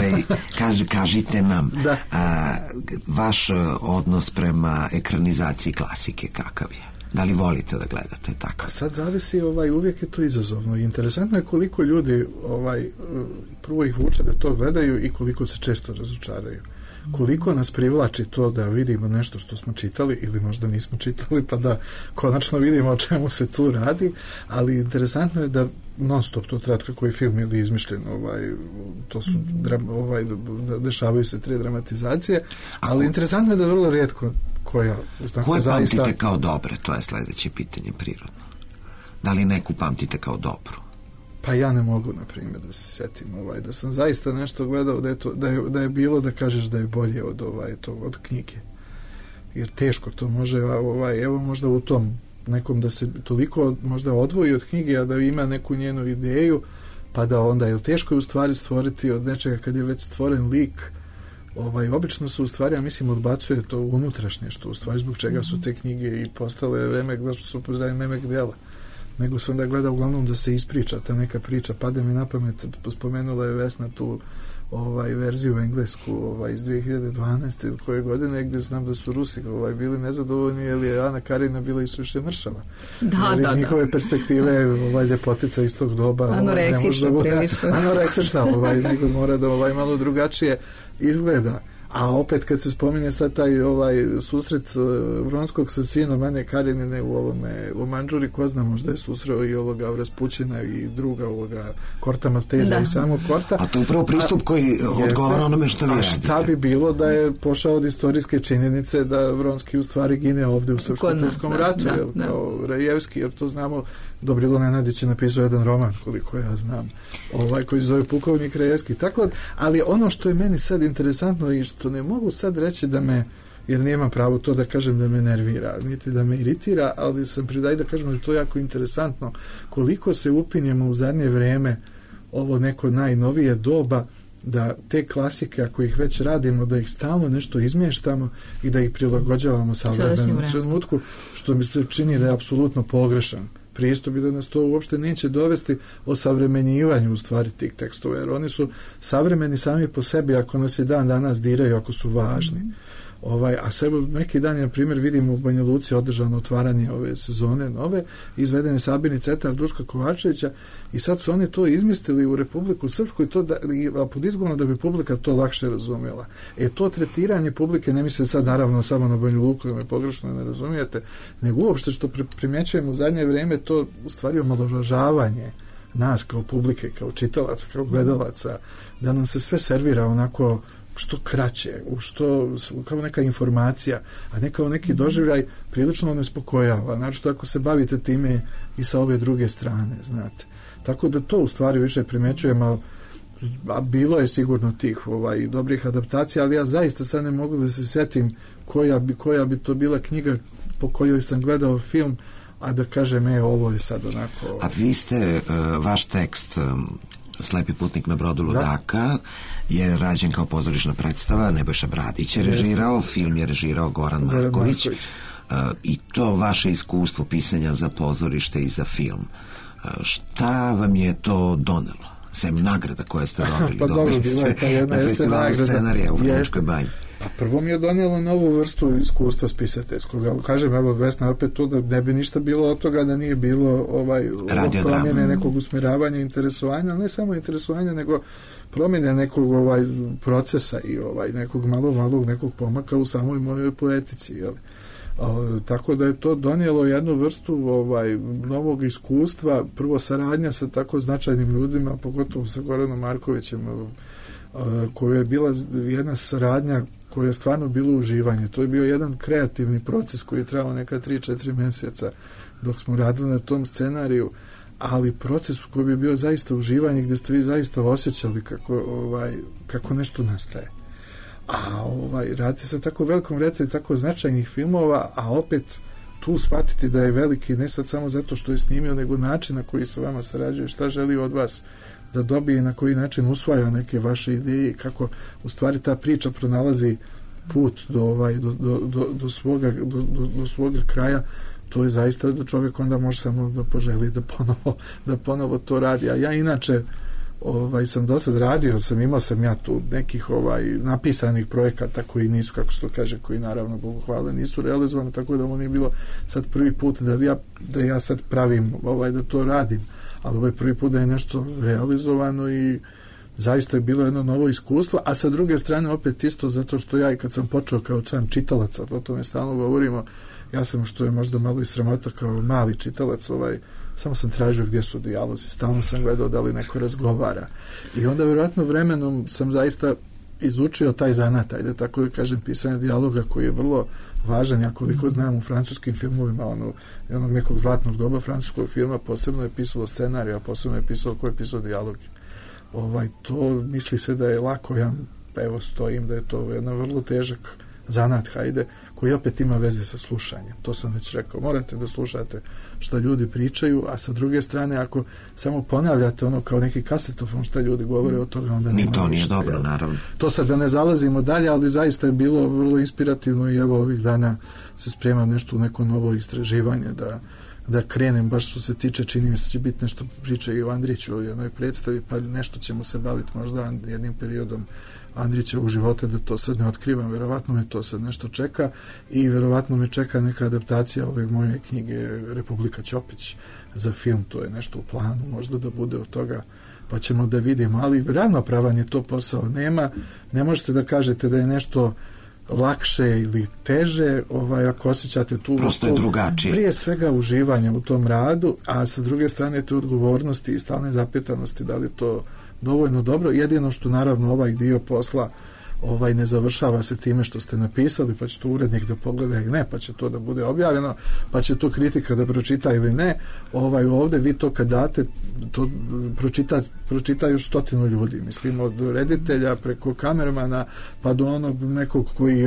kažite nam, vaš odnos prema ekranizaciji klasike kakav je? Da li volite da gledate tako? Sad zavisi, uvijek je to izazovno. Interesantno je koliko ljudi prvo ih vuče da to gledaju i koliko se često razočaraju. Koliko nas privlači to da vidimo nešto što smo čitali ili možda nismo čitali, pa da konačno vidimo o čemu se tu radi, ali interesantno je da non stop to traje koji film ili izmišljen, to su dešavaju se 3 dramatizacije, ali interesantno je da vrlo rijetko koje pamtite kao dobre, to je sledeće pitanje prirodno. Da li neku pamtite kao dobru? Pa ja ne mogu, na primjer, da se setim da sam zaista nešto gledao da je bilo da kažeš da je bolje od knjige. Jer teško to može, evo možda u tom nekom da se toliko možda odvoji od knjige, a da ima neku njenu ideju, pa da onda, jer teško je u stvari stvoriti od nečega kad je već stvoren lik. Obično se u stvari, ja mislim, odbacuje to unutrašnje, što u stvari zbog čega su te knjige i postale remek, zašto su remek dela. Nego sam da gleda uglavnom da se ispriča ta neka priča. Pade mi na pamet, spomenula je Vesna tu verziju englesku iz 2012. ili koje godine, gdje znam da su Rusi bili nezadovoljni jer je Ana Karina bila isuviše mršava. Iz njihove perspektive ljepotica iz tog doba anoreksična, nego mora da malo drugačije izgleda. A opet kad se spominje sad taj susret Vronskog sa sinom Ane Karenine u Mandžuri, ko zna, možda je susreo i ovoga Raspućina i druga ovoga Korta Malteza i samog Korta. A to je upravo pristup koji odgovara onome što vi radite. A šta bi bilo da je pošao od istorijske činjenice da Vronski u stvari gine ovde u Srpsko-turskom ratu, kao Rajevski, jer to znamo. Dobrilo Nenadić je napisao jedan roman, koliko ja znam, koji se zove Pukovnik Rajevski. Tako, ali ono što je meni sad interesantno i što ne mogu sad reći da me, jer nemam pravo to da kažem da me nervira, niti da me iritira, ali sam pridaj da kažem da je to jako interesantno koliko se upinjemo u zadnje vreme ovo neko najnovije doba, da te klasike, ako ih već radimo, da ih stalno nešto izmještamo i da ih prilagođavamo savremenom trenutku, što mi se čini da je apsolutno pogrešan pristup i da nas to uopšte neće dovesti o savremenjivanju u stvari tih tekstova, jer oni su savremeni sami po sebi ako nas i dan danas diraju, ako su važni. A sve neki dan, na primjer, vidimo u Banja Luci održano otvaranje ove sezone nove, izvedene Sabini Cetar, Duška Kovačevića, i sad su oni to izmislili u Republiku Srpsku i to pod izgovorom da bi publika to lakše razumjela. To tretiranje publike, ne mislim sad naravno samo na Banju Luku, da me pogrešno ne razumijete, nego uopšte što primjećujemo u zadnje vrijeme, to u stvari omalovažavanje nas kao publike, kao čitalaca, kao gledalaca, da nam se sve servira onako što kraće, kao neka informacija, a ne kao neki doživljaj prilično nespokojava. Znači, ako se bavite time i sa ove druge strane, znate. Tako da to u stvari više primjećujem, a bilo je sigurno tih dobrih adaptacija, ali ja zaista sad ne mogu da se sjetim koja bi to bila knjiga po kojoj sam gledao film, a da kažem, ovo je sad onako... A vi ste, vaš tekst Slepi putnik na brodu ludaka je rađen kao pozorišna predstava, Nebojša Bradić je režirao, film je režirao Goran Marković. I to vaše iskustvo pisanja za pozorište i za film, šta vam je to donelo? Sem nagrada koje ste dobili, dobili ste na festivalu scenarija u Vrnjačkoj banji. Pa prvo mi je donijelo novu vrstu iskustva spisateljskog. Kažem, evo, Vesna, opet to da ne bi ništa bilo od toga da nije bilo promjene nekog usmjeravanja, interesovanja, ne samo interesovanja, nego promjene nekog procesa i nekog malog nekog pomaka u samoj mojoj poetici. Tako da je to donijelo jednu vrstu novog iskustva, prvo saradnja sa tako značajnim ljudima, pogotovo sa Goranom Markovićem, koja je bila jedna saradnja koja je stvarno bilo uživanje. To je bio jedan kreativni proces koji je trajao neka 3-4 mjeseca dok smo radili na tom scenariju, ali proces koji bi bio zaista uživanje, gdje ste vi zaista osjećali kako nešto nastaje. A radite sa tako velikom reditelju tako značajnih filmova, a opet tu shvatiti da je veliki ne sad samo zato što je snimio, nego način na koji se vama sarađuje, šta želi od vas da dobije, na koji način usvaja neke vaše ideje i kako u stvari ta priča pronalazi put do svoga kraja. To je zaista da čovjek onda može samo da poželi da ponovo to radi. A ja inače sam do sad radio, imao sam ja tu nekih napisanih projekata koji nisu, kako se to kaže, koji naravno, Bogu hvala, nisu realizovani, tako da ovo nije bilo sad prvi put da ja sad pravim, da to radim, ali ovo je prvi put da je nešto realizovano i zaista je bilo jedno novo iskustvo, a sa druge strane opet isto zato što ja i kad sam počeo kao sam čitalac, o tome stalno govorimo, ja sam, što je možda malo i sramota, kao mali čitalac, samo sam tražio gdje su dijalozi, stalno sam gledao da li neko razgovara. I onda vjerojatno vremenom sam zaista izučio taj zanat, ajde tako da kažem, pisanje dijaloga koji je vrlo važan. Ja koliko znam u francuskim filmovima, onog nekog zlatnog doba francuskog filma, posebno je pisalo scenarij, a posebno je pisalo ko je pisao dijalog. To misli se da je lako, ja evo stojim da je to jedan vrlo težak zanat, hajde, koji opet ima veze sa slušanjem. To sam već rekao, morate da slušate što ljudi pričaju, a sa druge strane, ako samo ponavljate kao neki kasetofon šta ljudi govore o toga, onda ni to nije dobro, naravno. To sad da ne zalazimo dalje, ali zaista je bilo vrlo inspirativno i evo ovih dana se spremam nešto u neko novo istraživanje da krenem, baš što se tiče, čini mi se će biti nešto priče i o Andriću u jednoj predstavi, pa nešto ćemo se baviti možda jednim periodom Andrićevog života, da to sad ne otkrivam, verovatno me to sad nešto čeka i verovatno me čeka neka adaptacija ove moje knjige Republika Ćopić za film, to je nešto u planu, možda da bude od toga, pa ćemo da vidimo, ali ravnopravan je to posao, ne možete da kažete da je nešto lakše ili teže, ako osjećate tu prosto je drugačije. Prije svega uživanja u tom radu, a sa druge strane te odgovornosti i stalne zapitanosti da li to dovoljno dobro. Jedino što naravno ovaj dio posla ne završava se time što ste napisali, pa će to urednik da pogleda ili ne, pa će to da bude objavljeno, pa će to kritika da pročita ili ne. Ovdje vi to kad date, to pročita još 100 ljudi, mislim, od reditelja preko kamermana pa do onog nekog koji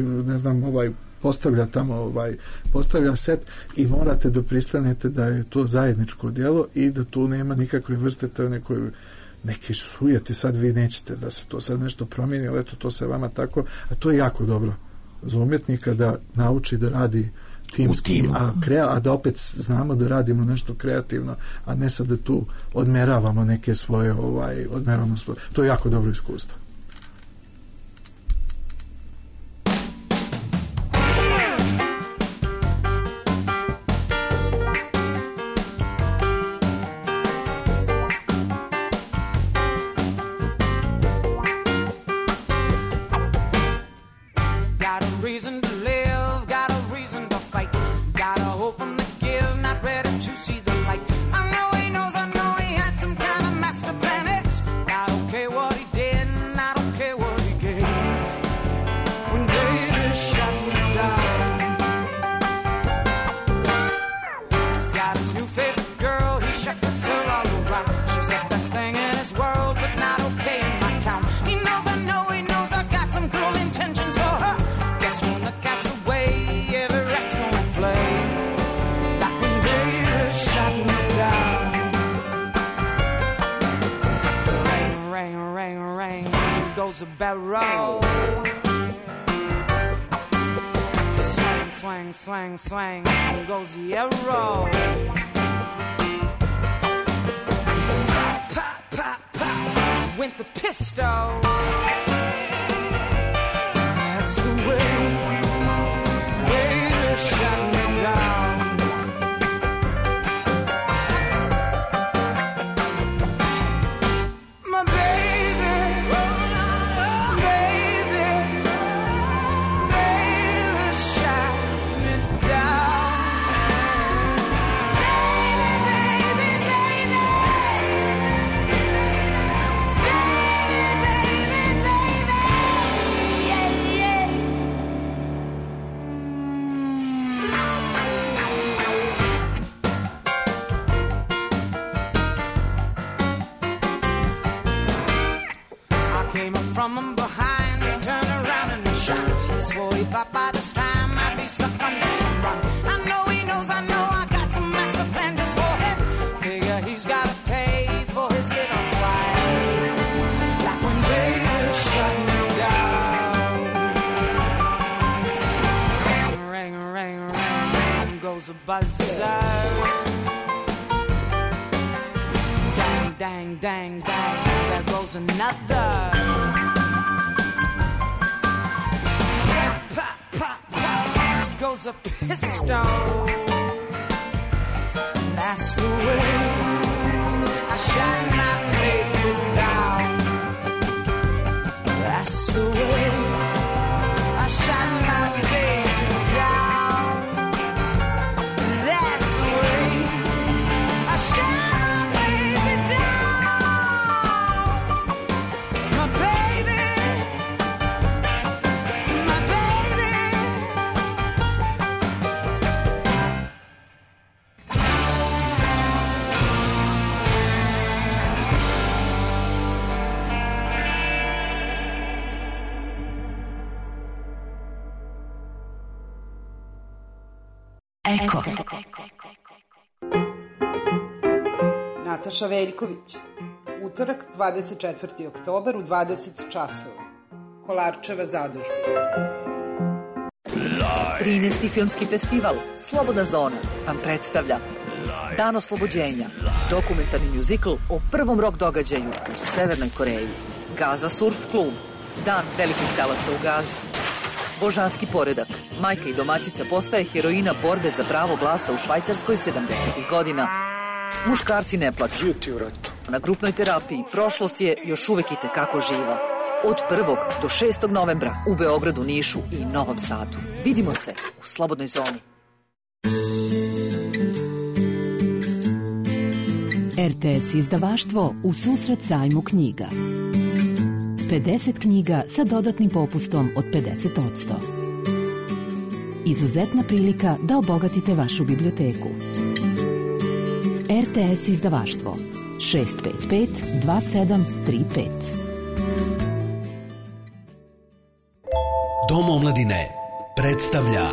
postavlja tamo, postavlja set i morate da pristanete da je to zajedničko djelo i da tu nema nikakve vrste neke sujete, sad vi nećete da se to sad nešto promijeni, ali eto, to se vama tako, a to je jako dobro za umjetnika da nauči da radi timski, a da opet znamo da radimo nešto kreativno, a ne sad da tu odmeravamo neke svoje, to je jako dobro iskustvo. A barrel. Swing, swing, swing, swing, goes the arrow. Pop, pop, pop, went the pistol. That's the way they shut me down. Came up from behind, he turned around and shot. He swore he thought by this time I'd be stuck under some rock. I know he knows, I know I got some master plan just for him. Figure he's gotta pay for his little slide. Like when baby shut me down. Ring, ring, ring, goes a buzzer. Dang, dang, dang, dang, there goes another. Pop, pop, pop, goes a pistol. That's the way I shut my baby down. That's the way I shut my baby down. That's the way I shut my baby down. My baby, my baby. Eko. Nataša Veljković. Utorak, 24. oktobar u 20 časova. Kolarčeva zadužbina. 13. filmski festival Slobodna zona vam predstavlja Dan oslobođenja, dokumentarni mjuzikl o prvom rock događaju u Severnoj Koreji. Gaza Surf Klub, Dan velikih talasa u Gazi. Božanski poredak, majka i domaćica postaje heroina borbe za pravo glasa u Švajcarskoj 70. godina. Muškarci ne plaču. Na grupnoj terapiji prošlost je još uvek i tekako živa. Od 1. do 6. novembra u Beogradu, Nišu i Novom Sadu. Vidimo se u Slobodnoj zoni. RTS izdavaštvo u susret sajmu knjiga. 50 knjiga sa dodatnim popustom od 50%. Izuzetna prilika da obogatite vašu biblioteku. RTS izdavaštvo 655 2735. Dom omladine predstavlja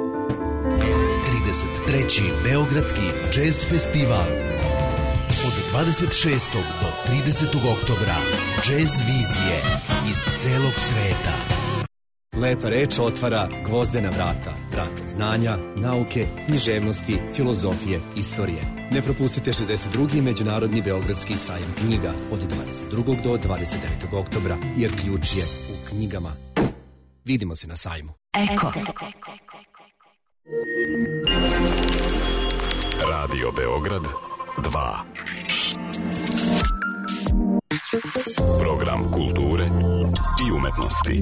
33. Beogradski džez festival. Od 26. do 30. oktobra džez vizije iz celog sveta. Lepa reč otvara gvozdena vrata. Vrata znanja, nauke, književnosti, filozofije, istorije. Ne propustite 62. Međunarodni Beogradski sajam knjiga od 22. do 29. oktobra, jer ključ je u knjigama. Vidimo se na sajmu. Eko. Radio Beograd 2. Program kulture i umetnosti.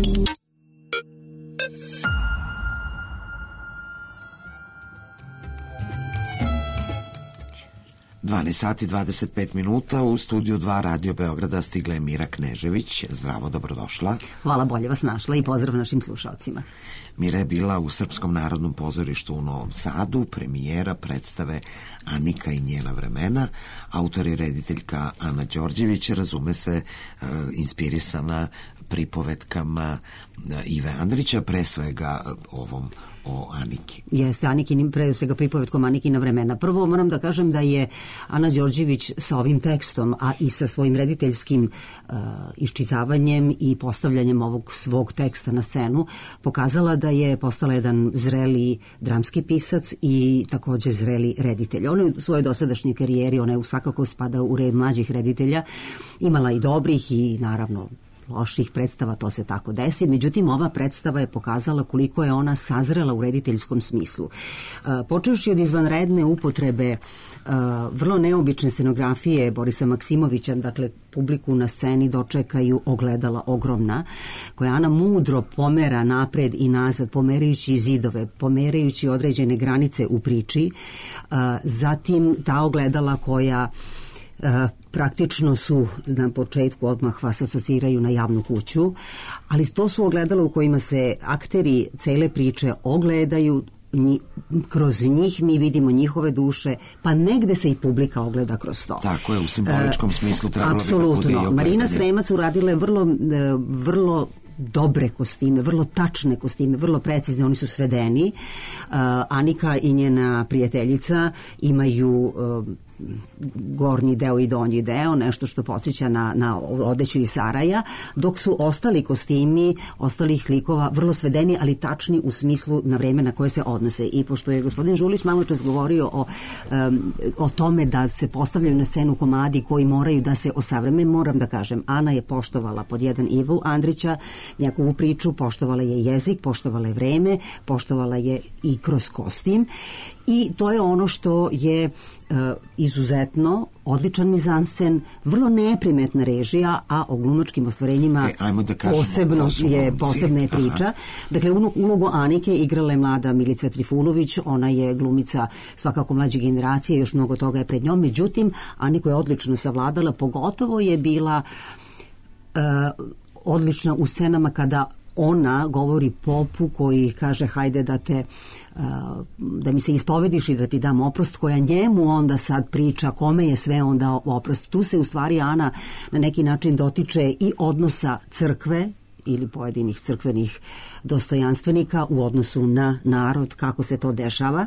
12 sati 25 minuta u studiju 2 Radio Beograda stigla je Mira Knežević. Zdravo, dobrodošla. Hvala, bolje vas našla i pozdrav našim slušalcima. Mira je bila u Srpskom narodnom pozorištu u Novom Sadu, premijera predstave Anika i njena vremena. Autor i rediteljka Ana Đorđević, razume se, inspirisana pripovetkama Ive Andrića, pre svega ovom o Aniki. Jeste, Anikinim, pre svega pripovetkom Anikina vremena. Prvo moram da kažem da je Ana Đorđević sa ovim tekstom, a i sa svojim rediteljskim iščitavanjem i postavljanjem ovog svog teksta na scenu, pokazala da je postala jedan zreli dramski pisac i takođe zreli reditelj. Ona u svojoj dosadašnjoj karijeri, ona je svakako spada u red mlađih reditelja, imala i dobrih i naravno loših predstava, to se tako desi. Međutim, ova predstava je pokazala koliko je ona sazrela u rediteljskom smislu. Počevši od izvanredne upotrebe vrlo neobične scenografije Borisa Maksimovića, dakle, publiku na sceni dočekaju ogledala ogromna, koja Ana mudro pomera napred i nazad, pomerajući zidove, pomerajući određene granice u priči. Zatim ta ogledala koja praktično su na početku odmah vas asociraju na Javnu kuću, ali to su ogledala u kojima se akteri cele priče ogledaju, kroz njih mi vidimo njihove duše, pa negde se i publika ogleda kroz to. Tako je, u simboličkom smislu trebalo bi da bude i apsolutno. ogledanje. Marina Sremac uradila je vrlo dobre kostime, vrlo tačne kostime, vrlo precizne, oni su svedeni. Anika i njena prijateljica imaju gornji deo i donji deo, nešto što podsjeća na odeću iz Saraja, dok su ostali kostimi, ostalih likova vrlo svedeni, ali tačni u smislu na vreme na koje se odnose. I pošto je gospodin Žulić malo čas govorio o tome da se postavljaju na scenu komadi koji moraju da se osavreme, moram da kažem, Ana je poštovala pod jedan Ivu Andrića, njegovu priču, poštovala je jezik, poštovala je vreme, poštovala je i kroz kostim. I to je ono što je izuzetno odličan mizansen, vrlo neprimetna režija, a o glumačkim ostvarenjima posebna je priča. Aha. Dakle, ulogu Anike igrala je mlada Milica Trifunović, ona je glumica svakako mlađe generacije, još mnogo toga je pred njom, međutim, Aniku je odlično savladala, pogotovo je bila odlična u scenama kada ona govori popu koji kaže hajde da mi se ispovediš i da ti dam oprost, koja njemu onda sad priča kome je sve onda oprost. Tu se u stvari Ana na neki način dotiče i odnosa crkve ili pojedinih crkvenih dostojanstvenika u odnosu na narod, kako se to dešava.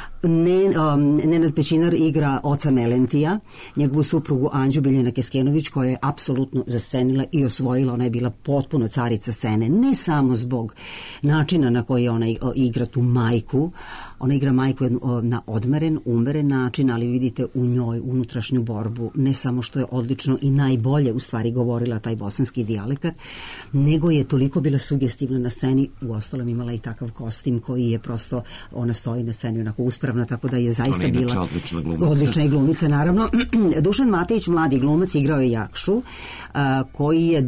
Nenad Pećinar igra oca Melentija, njegovu suprugu Anđu Biljana Keskenović, koja je apsolutno zascenila i osvojila, ona je bila potpuno carica scene, ne samo zbog načina na koji ona igra tu majku, ona igra majku na odmeren, umeren način, ali vidite u njoj unutrašnju borbu, ne samo što je odlično i najbolje u stvari govorila taj bosanski dijalekat, nego je toliko bila sugestivna na sceni, uostalom imala i takav kostim koji je prosto, ona stoji na sceni onako uspravna, tako da je zaista bila odlična i glumica, naravno. Dušan Matejić, mladi glumac, igrao je Jakšu, koji je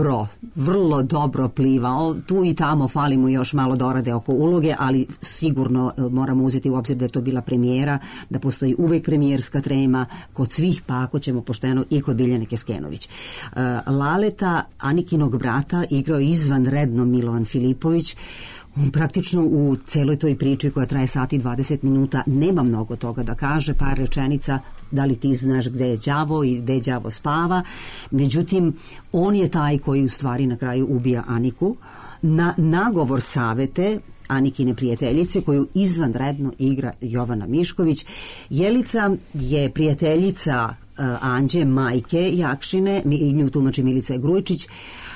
vrlo dobro plivao, tu i tamo fali mu još malo dorade oko uloge, ali sigurno moramo uzeti u obzir da je to bila premijera, da postoji uvek premijerska trema kod svih, pa ako ćemo pošteno i kod Biljane Keskenović. Laleta, Anikinog brata, igrao je izvanredno Milovan Filipović. On praktično u celoj toj priči koja traje sat i 20 minuta nema mnogo toga da kaže, par rečenica, da li ti znaš gde je đavo i gde đavo spava, međutim on je taj koji u stvari na kraju ubija Aniku na nagovor Savete, Anikine prijateljice, koju izvanredno igra Jovana Mišković. Jelica je prijateljica Anđe, majke Jakšine, i nju tumači Milica Grujičić.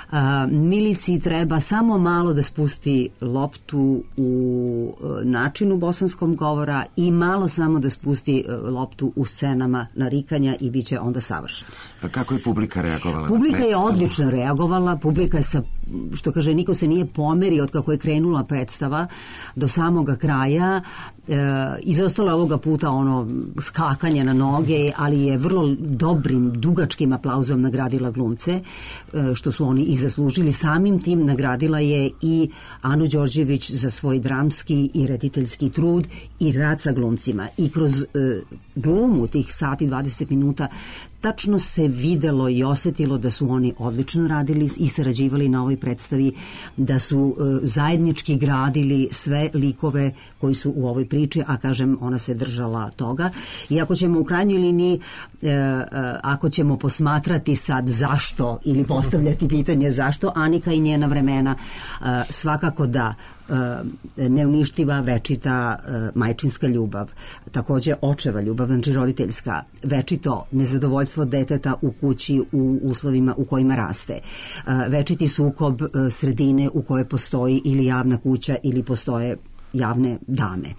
Milici treba samo malo da spusti loptu u načinu bosanskom govora i malo samo da spusti loptu u scenama narikanja i bit će onda savršeno. A kako je publika reagovala? Publika je odlično reagovala, publika je što kaže, niko se nije pomerio od kako je krenula predstava do samoga kraja. Izostalo je ovoga puta skakanje na noge, ali je vrlo dobrim, dugačkim aplauzom nagradila glumce, što su oni i zaslužili. Samim tim nagradila je i Anu Đorđević za svoj dramski i rediteljski trud i rad sa glumcima. I kroz glumu tih sati 20 minuta tačno se videlo i osetilo da su oni odlično radili i sarađivali na ovoj predstavi, da su zajednički gradili sve likove koji su u ovoj priči, a kažem, ona se držala toga. I ako ćemo u krajnjoj liniji, ako ćemo posmatrati sad zašto ili postavljati pitanje zašto, Anika i njena vremena, svakako da neuništiva, večita majčinska ljubav, takođe očeva ljubav, znači roditeljska, večito nezadovoljstvo deteta u kući u uslovima u kojima raste, večiti sukob sredine u kojoj postoji ili javna kuća ili postoje javne dame.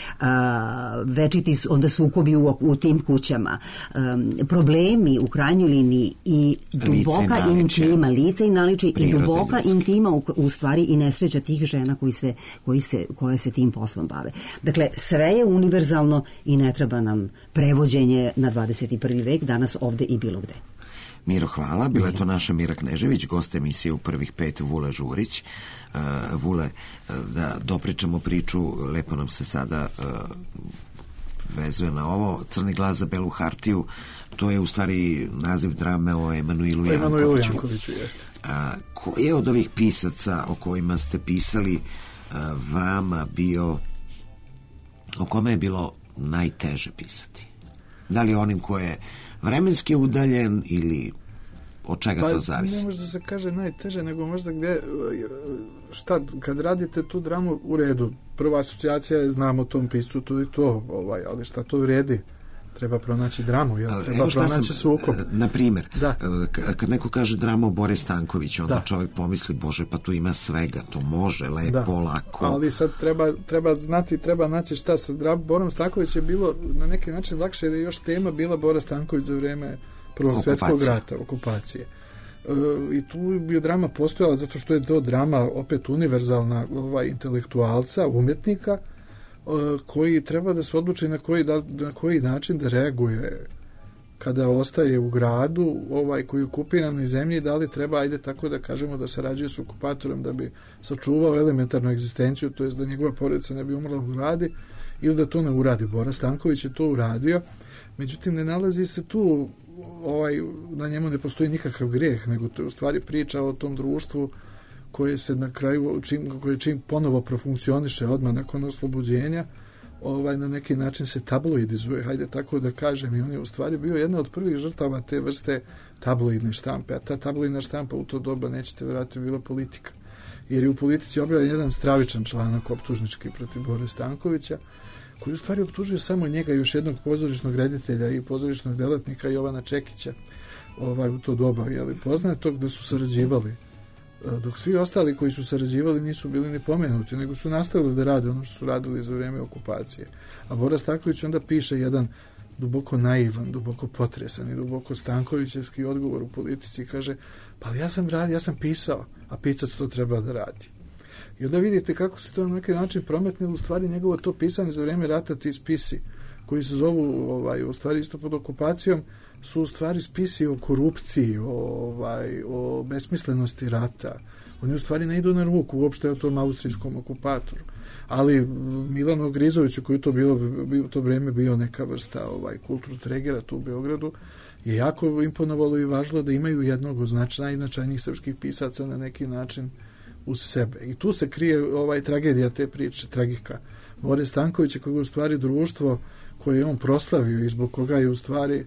Večiti onda sukobi u tim kućama. Problemi u krajnjoj liniji i duboka intima, lice i naličje i duboka intima u stvari i nesreća tih žena koje se tim poslom bave. Dakle, sve je univerzalno i ne treba nam prevođenje na 21. vek, danas ovde i bilo gde. Miro, hvala. Bila je to naša Mira Knežević, gost emisije u prvih 5, Vule Žurić. Vule, da dopričamo priču, lepo nam se sada vezuje na ovo. Crni glas za belu hartiju, to je u stvari naziv drame o Emanuilu Jankoviću. Jeste. Ko je od ovih pisaca o kojima ste pisali vama bio o kome je bilo najteže pisati? Da li onim ko je vremenski udaljen ili od čega to zavisi? Ne može da se kaže najteže, nego možda gdje, kad radite tu dramu, u redu, prva asocijacija je znamo tom piscu to i to, ali šta to vredi? Treba pronaći dramu, treba pronaći sukob. Na primjer, kad neko kaže drama o Bore Stanković, onda čovjek pomisli, bože, pa tu ima svega, to može, lepo, lako. Ali sad treba znati, treba naći šta sa Borom Stanković je bilo na neki način lakše, jer je još tema bila Bora Stanković za vrijeme Prvog svjetskog rata, okupacije. I tu bi drama postojala zato što je to drama opet univerzalna intelektualca, umjetnika, koji treba da se odluči na koji način da reaguje kada ostaje u gradu koji je okupiran na zemlji, da li treba, ajde tako da kažemo, da sarađuje s okupatorom da bi sačuvao elementarnu egzistenciju, to jest da njegova porodica ne bi umrla u gradi, ili da to ne uradi. Bora Stanković je to uradio, međutim ne nalazi se tu na njemu ne postoji nikakav grijeh, nego to je u stvari priča o tom društvu koje se na kraju, čim ponovo profunkcioniše odmah nakon oslobođenja, na neki način se tabloidizuje, hajde tako da kažem, i on je u stvari bio jedna od prvih žrtava te vrste tabloidne štampe, a ta tabloidna štampa u to doba, nećete vjerojatno, bila politika. Jer je u Politici objavljen jedan stravičan članak optužnički protiv Bore Stankovića, koji u stvari optužuje samo njega i još jednog pozorišnog reditelja i pozorišnog delatnika Jovana Čekića u to doba, poznatog da su sarađivali, dok svi ostali koji su sarađivali nisu bili ni pomenuti, nego su nastavili da rade ono što su radili za vrijeme okupacije. A Bora Stanković onda piše jedan duboko naivan, duboko potresan i duboko Stankovićevski odgovor u Politici i kaže, pa ja sam pisao, a pisac to treba da radi. I onda vidite kako se to na neki način prometnilo, u stvari njegovo to pisanje za vrijeme rata, ti spisi koji se zovu u stvari isto pod okupacijom, su u stvari spisi o korupciji, o besmislenosti rata. Oni u stvari ne idu na ruku uopšte o tom austrijskom okupatoru. Ali Milanu Grizoviću, koji u to vrijeme bio neka vrsta kulturtregera tu u Beogradu, je jako imponovalo i važilo da imaju jednog od najznačajnijih srpskih pisaca na neki način uz sebe. I tu se krije tragedija te priče, tragika Bore Stankovića, koga je u stvari društvo koje je on proslavio i zbog koga je u stvari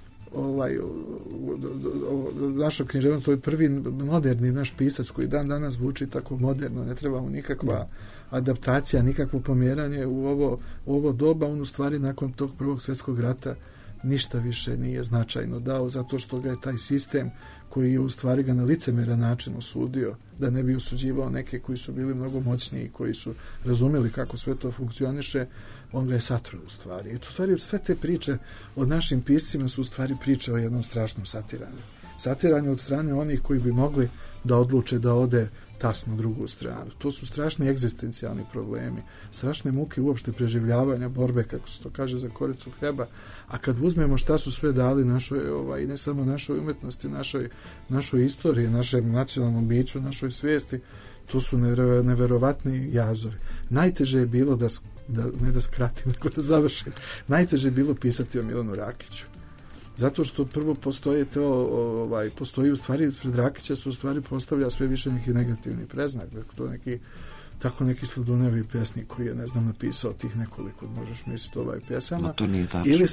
našo književno, to je prvi moderni naš pisac koji dan danas zvuči tako moderno, ne treba mu nikakva adaptacija, nikakvo pomjeranje u ovo doba. On u stvari nakon tog Prvog svjetskog rata ništa više nije značajno dao, zato što ga je taj sistem koji je u stvari ga na licemeran način osudio, da ne bi osuđivao neke koji su bili mnogo moćniji, koji su razumjeli kako sve to funkcioniše, on ga je satruo u stvari. I u stvari sve te priče od našim piscima su u stvari priče o jednom strašnom satiranju. Satiranju od strane onih koji bi mogli da odluče da ode tas na drugu stranu. To su strašni egzistencijalni problemi, strašne muke uopšte preživljavanja, borbe, kako se to kaže, za koricu hleba. A kad uzmemo šta su sve dali našoj, i ne samo našoj umetnosti, našoj istoriji, našem nacionalnom biću, našoj svijesti, to su neverovatni jazovi. Najteže je bilo ne da skratim, nego da završim. Najteže je bilo pisati o Milanu Rakiću. Zato što prvo postoji u stvari, pred Rakića se u stvari postavlja sve više neki negativni preznak. To neki sladunevi pjesnik koji je, ne znam, napisao tih nekoliko, možeš misliti, pjesama. No, to nije tačno. Ili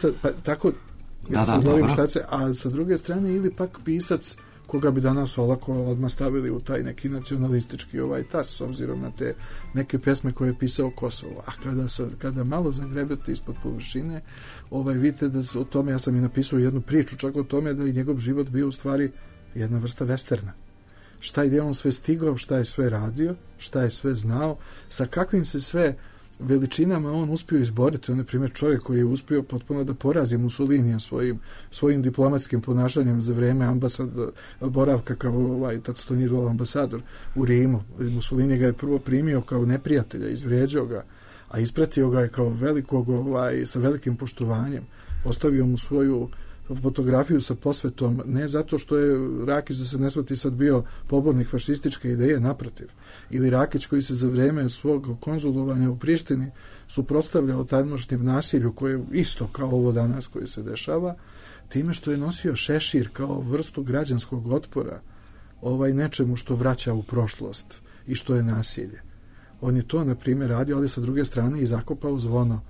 a sa druge strane, ili pak pisac koga bi danas olako odmah stavili u taj neki nacionalistički tas, s obzirom na te neke pjesme koje je pisao Kosovo. A kada malo zagrebete ispod površine, vidite da o tome, ja sam i napisao jednu priču čak o tome da je njegov život bio u stvari jedna vrsta westerna. Šta je on sve stigao, šta je sve radio, šta je sve znao, sa kakvim se sve veličinama on uspio izboriti. On je primjer čovjek koji je uspio potpuno da porazi Mussolinija svojim diplomatskim ponašanjem za vrijeme boravka kao tad se to nije zvalo ambasador u Rimu. Mussolini ga je prvo primio kao neprijatelja, izvrijeđao ga, a ispratio ga je kao velikog, sa velikim poštovanjem. Ostavio mu svoju fotografiju sa posvetom, ne zato što je Rakić, da se ne shvati, sad bio pobornik fašističke ideje, naprotiv. Ili Rakić koji se za vrijeme svog konzulovanja u Prištini suprotstavljao tadašnjem nasilju, koje je isto kao ovo danas koje se dešava, time što je nosio šešir kao vrstu građanskog otpora nečemu što vraća u prošlost i što je nasilje. On je to, na primjer, radio, ali sa druge strane i zakopao zvono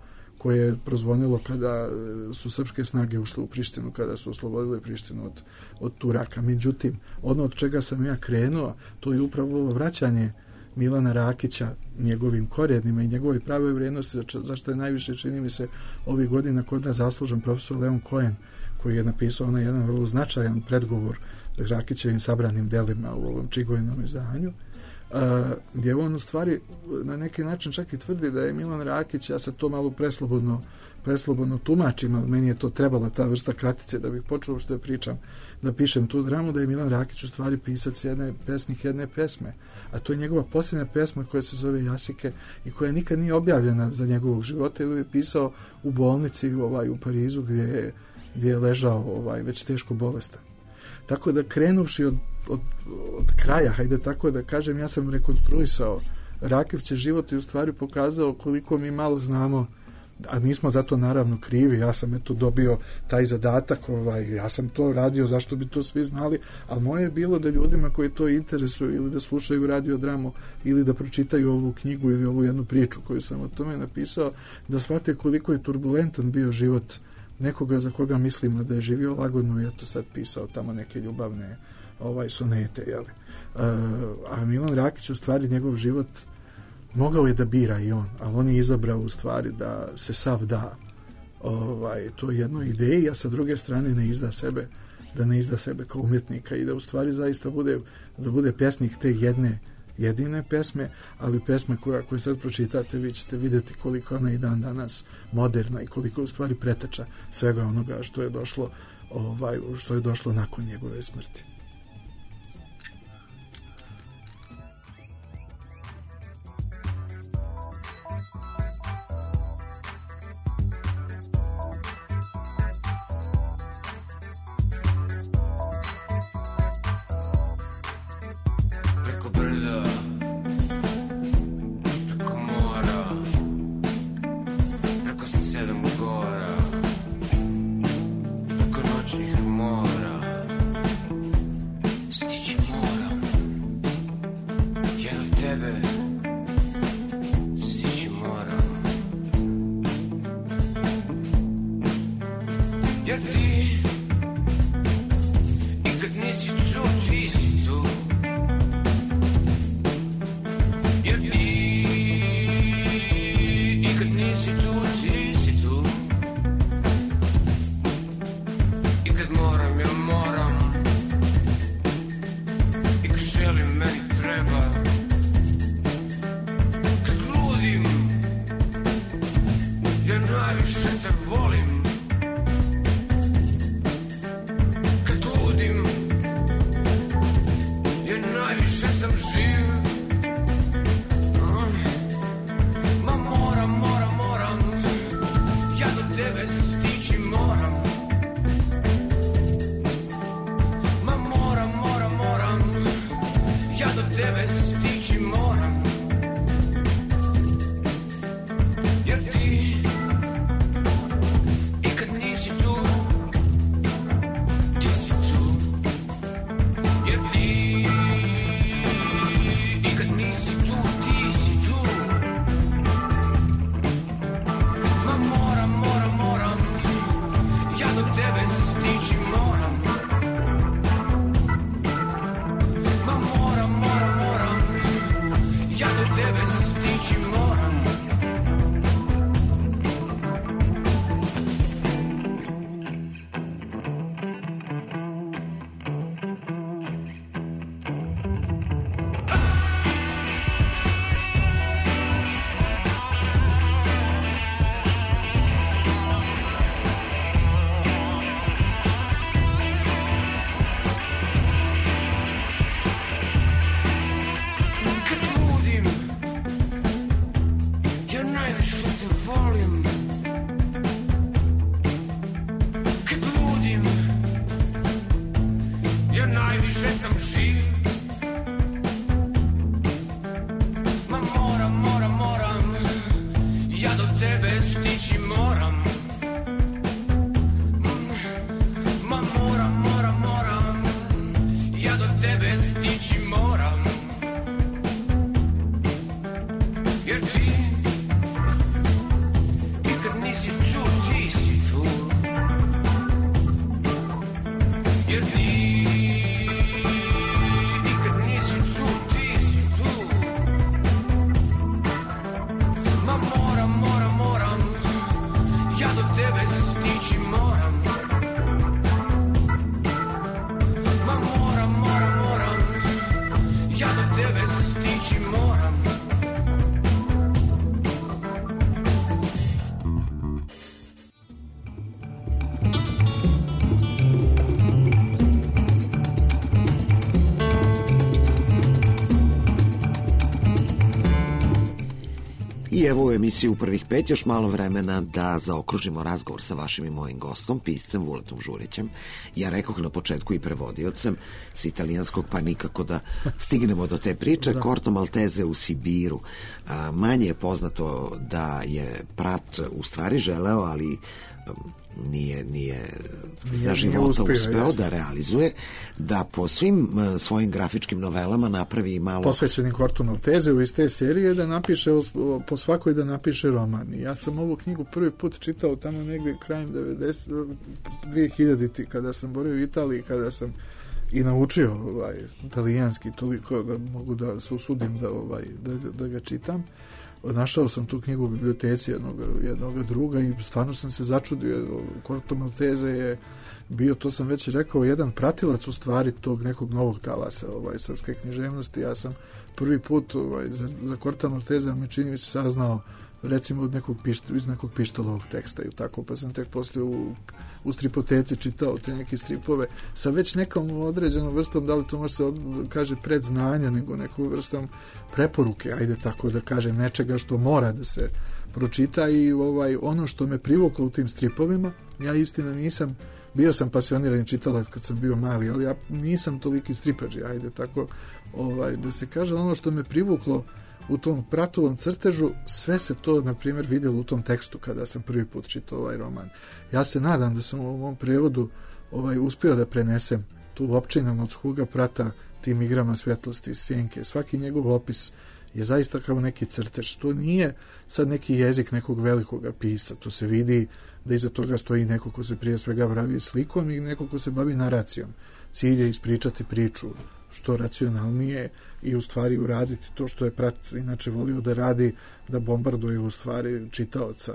koje je prozvonilo kada su srpske snage ušle u Prištinu, kada su oslobodile Prištinu od Turaka. Međutim, ono od čega sam ja krenuo, to je upravo vraćanje Milana Rakića njegovim korijenima i njegovoj pravoj vrijednosti, zašto je najviše, čini mi se, ovih godina kod nas zaslužen profesor Leon Cohen, koji je napisao onaj jedan vrlo značajan predgovor Rakićevim sabranim delima u ovom Čigovinom izdanju, gdje on u stvari na neki način čak i tvrdi da je Milan Rakić, ja sad to malo preslobodno tumačim, ali meni je to trebala ta vrsta kratice da bih počeo što pričam, da pišem tu dramu, da je Milan Rakić u stvari pisac pesnik jedne pesme, a to je njegova posljednja pesma koja se zove Jasike i koja nikad nije objavljena za njegovog života, ili je pisao u bolnici u Parizu gdje je ležao već teško bolestan. Tako da krenuvši od kraja, hajde tako da kažem, ja sam rekonstruisao Rakivće život i u stvari pokazao koliko mi malo znamo, a nismo zato naravno krivi, ja sam dobio taj zadatak, ja sam to radio, zašto bi to svi znali, ali moje je bilo da ljudima koji to interesuju ili da slušaju radiodramu ili da pročitaju ovu knjigu ili ovu jednu priču koju sam o tome napisao, da shvate koliko je turbulentan bio život nekoga za koga mislimo da je živio lagodno i eto sad pisao tamo neke ljubavne sonete, jeli. A Milan Rakić u stvari njegov život mogao je da bira i on, ali on je izabrao u stvari da se sav da to jednoj ideji, a sa druge strane ne izda sebe kao umjetnika i da u stvari zaista bude pjesnik te jedine pesme, ali pesme koju sad pročitate, vi ćete vidjeti koliko ona i dan danas moderna i koliko je u stvari preteča svega onoga što je došlo nakon njegove smrti. Ja do I evo u emisiji U prvih 5 još malo vremena da zaokružimo razgovor sa vašim i mojim gostom, piscem Vuletom Žurićem. Ja rekoh na početku i prevodiocem s italijanskog, pa nikako da stignemo do te priče. Corto Maltese u Sibiru. Manje je poznato da je Prat u stvari želeo, ali nije za života uspeo da realizuje, da po svim svojim grafičkim novelama napravi malo posvećenim Corto Maltese u iste serije, da napiše po svakoj da napiše roman. I ja sam ovu knjigu prvi put čitao tamo negde krajem 2000-ti kada sam borio u Italiji, kada sam i naučio italijanski toliko da mogu da se usudim da ga čitam. Našao sam tu knjigu u biblioteci jednog druga i stvarno sam se začudio. Corto Maltese je bio, to sam već rekao, jedan pratilac u stvari tog nekog novog talasa srpske književnosti. Ja sam prvi put za Corto Maltese me čini mi se saznao recimo iz nekog Pištolovog teksta ili tako, pa sam tek poslije u stripoteci čitao te neke stripove sa već nekom određenom vrstom, da li to može se kaže predznanja, nego nekom vrstom preporuke, ajde tako da kažem, nečega što mora da se pročita. I ono što me privuklo u tim stripovima, ja istina nisam, bio sam pasionirani čitalac kad sam bio mali, ali ja nisam toliki stripađi, ajde tako da se kaže. Ono što me privuklo u tom Pratovom crtežu, sve se to, na primjer, vidjelo u tom tekstu kada sam prvi put čitao ovaj roman. Ja se nadam da sam u ovom prevodu uspio da prenesem tu općinu od Huga Prata tim igrama svjetlosti i sjenke. Svaki njegov opis je zaista kao neki crtež. To nije sad neki jezik nekog velikog pisca. To se vidi da iza toga stoji neko ko se prije svega bavi slikom i neko ko se bavi naracijom. Cilj je ispričati priču što racionalnije i u stvari uraditi to što je Prat inače volio da radi, da bombarduje u stvari čitaoca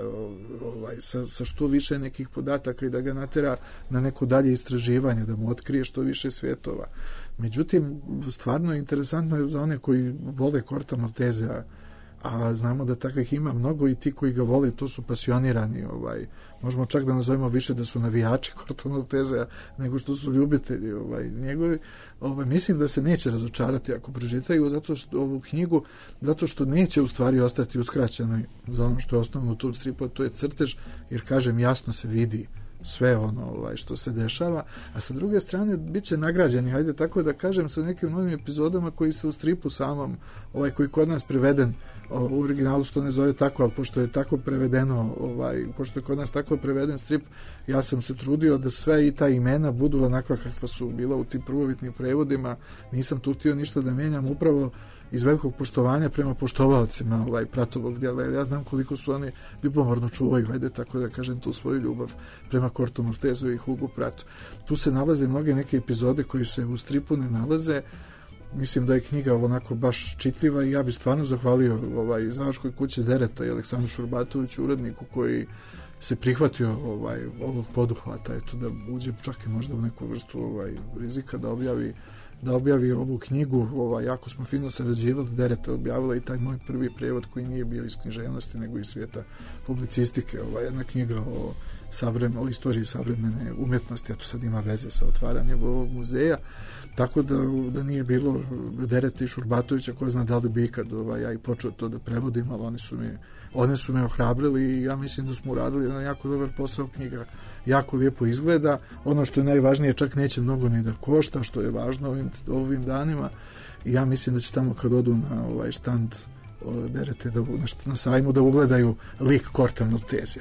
sa što više nekih podataka i da ga natera na neko dalje istraživanje, da mu otkrije što više svjetova. Međutim, stvarno je interesantno za one koji vole Corto Maltese, a znamo da takvih ima mnogo i ti koji ga vole, to su pasionirani, možemo čak da nazovemo više da su navijači Corto Maltese nego što su ljubitelji njegovi. Mislim da se neće razočarati ako pročitaju ovu knjigu, zato što neće u stvari ostati uskraćeno za ono što je osnovno u tom stripu, to je crtež, jer kažem, jasno se vidi sve ono što se dešava, a sa druge strane bit će nagrađeni, hajde tako da kažem, sa nekim novim epizodama koji se u stripu samom, koji kod nas preveden, u originalu se to ne zove tako, ali pošto je tako prevedeno, pošto je kod nas tako preveden strip, ja sam se trudio da sve i ta imena budu onakva kakva su bila u tim prvobitnim prevodima, nisam tu htio ništa da menjam, upravo iz velikog poštovanja prema poštovaocima Pratovog djela. Ja znam koliko su oni ljubomorno čuvaju, hajde tako da kažem, tu svoju ljubav prema Corto Maltesu i Hugu Pratu. Tu se nalaze mnoge neke epizode koji se u stripu ne nalaze. Mislim da je knjiga onako baš čitljiva i ja bih stvarno zahvalio izdavačkoj kući Dereta i Aleksandru Šurbatoviću, uredniku, koji se prihvatio ovog poduhvata, da uđe čak i možda u neku vrstu rizika da objavi ovu knjigu. Jako smo fino sarađivali, Dereta objavila i taj moj prvi prevod koji nije bio iz književnosti nego iz svijeta publicistike, jedna knjiga o istoriji savremene umjetnosti, a to sad ima veze sa otvaranjem ovog muzeja, tako da nije bilo Dereta i Šurbatovića, ko zna da li bi ikad ja i počeo to da prevodim, ali oni su me ohrabrili i ja mislim da smo uradili jedan jako dobar posao. Knjiga jako lijepo izgleda, ono što je najvažnije, čak neće mnogo ni da košta, što je važno ovim danima, i ja mislim da će tamo kad odu na štand Derete na sajmu da ugledaju lik Corto Maltese.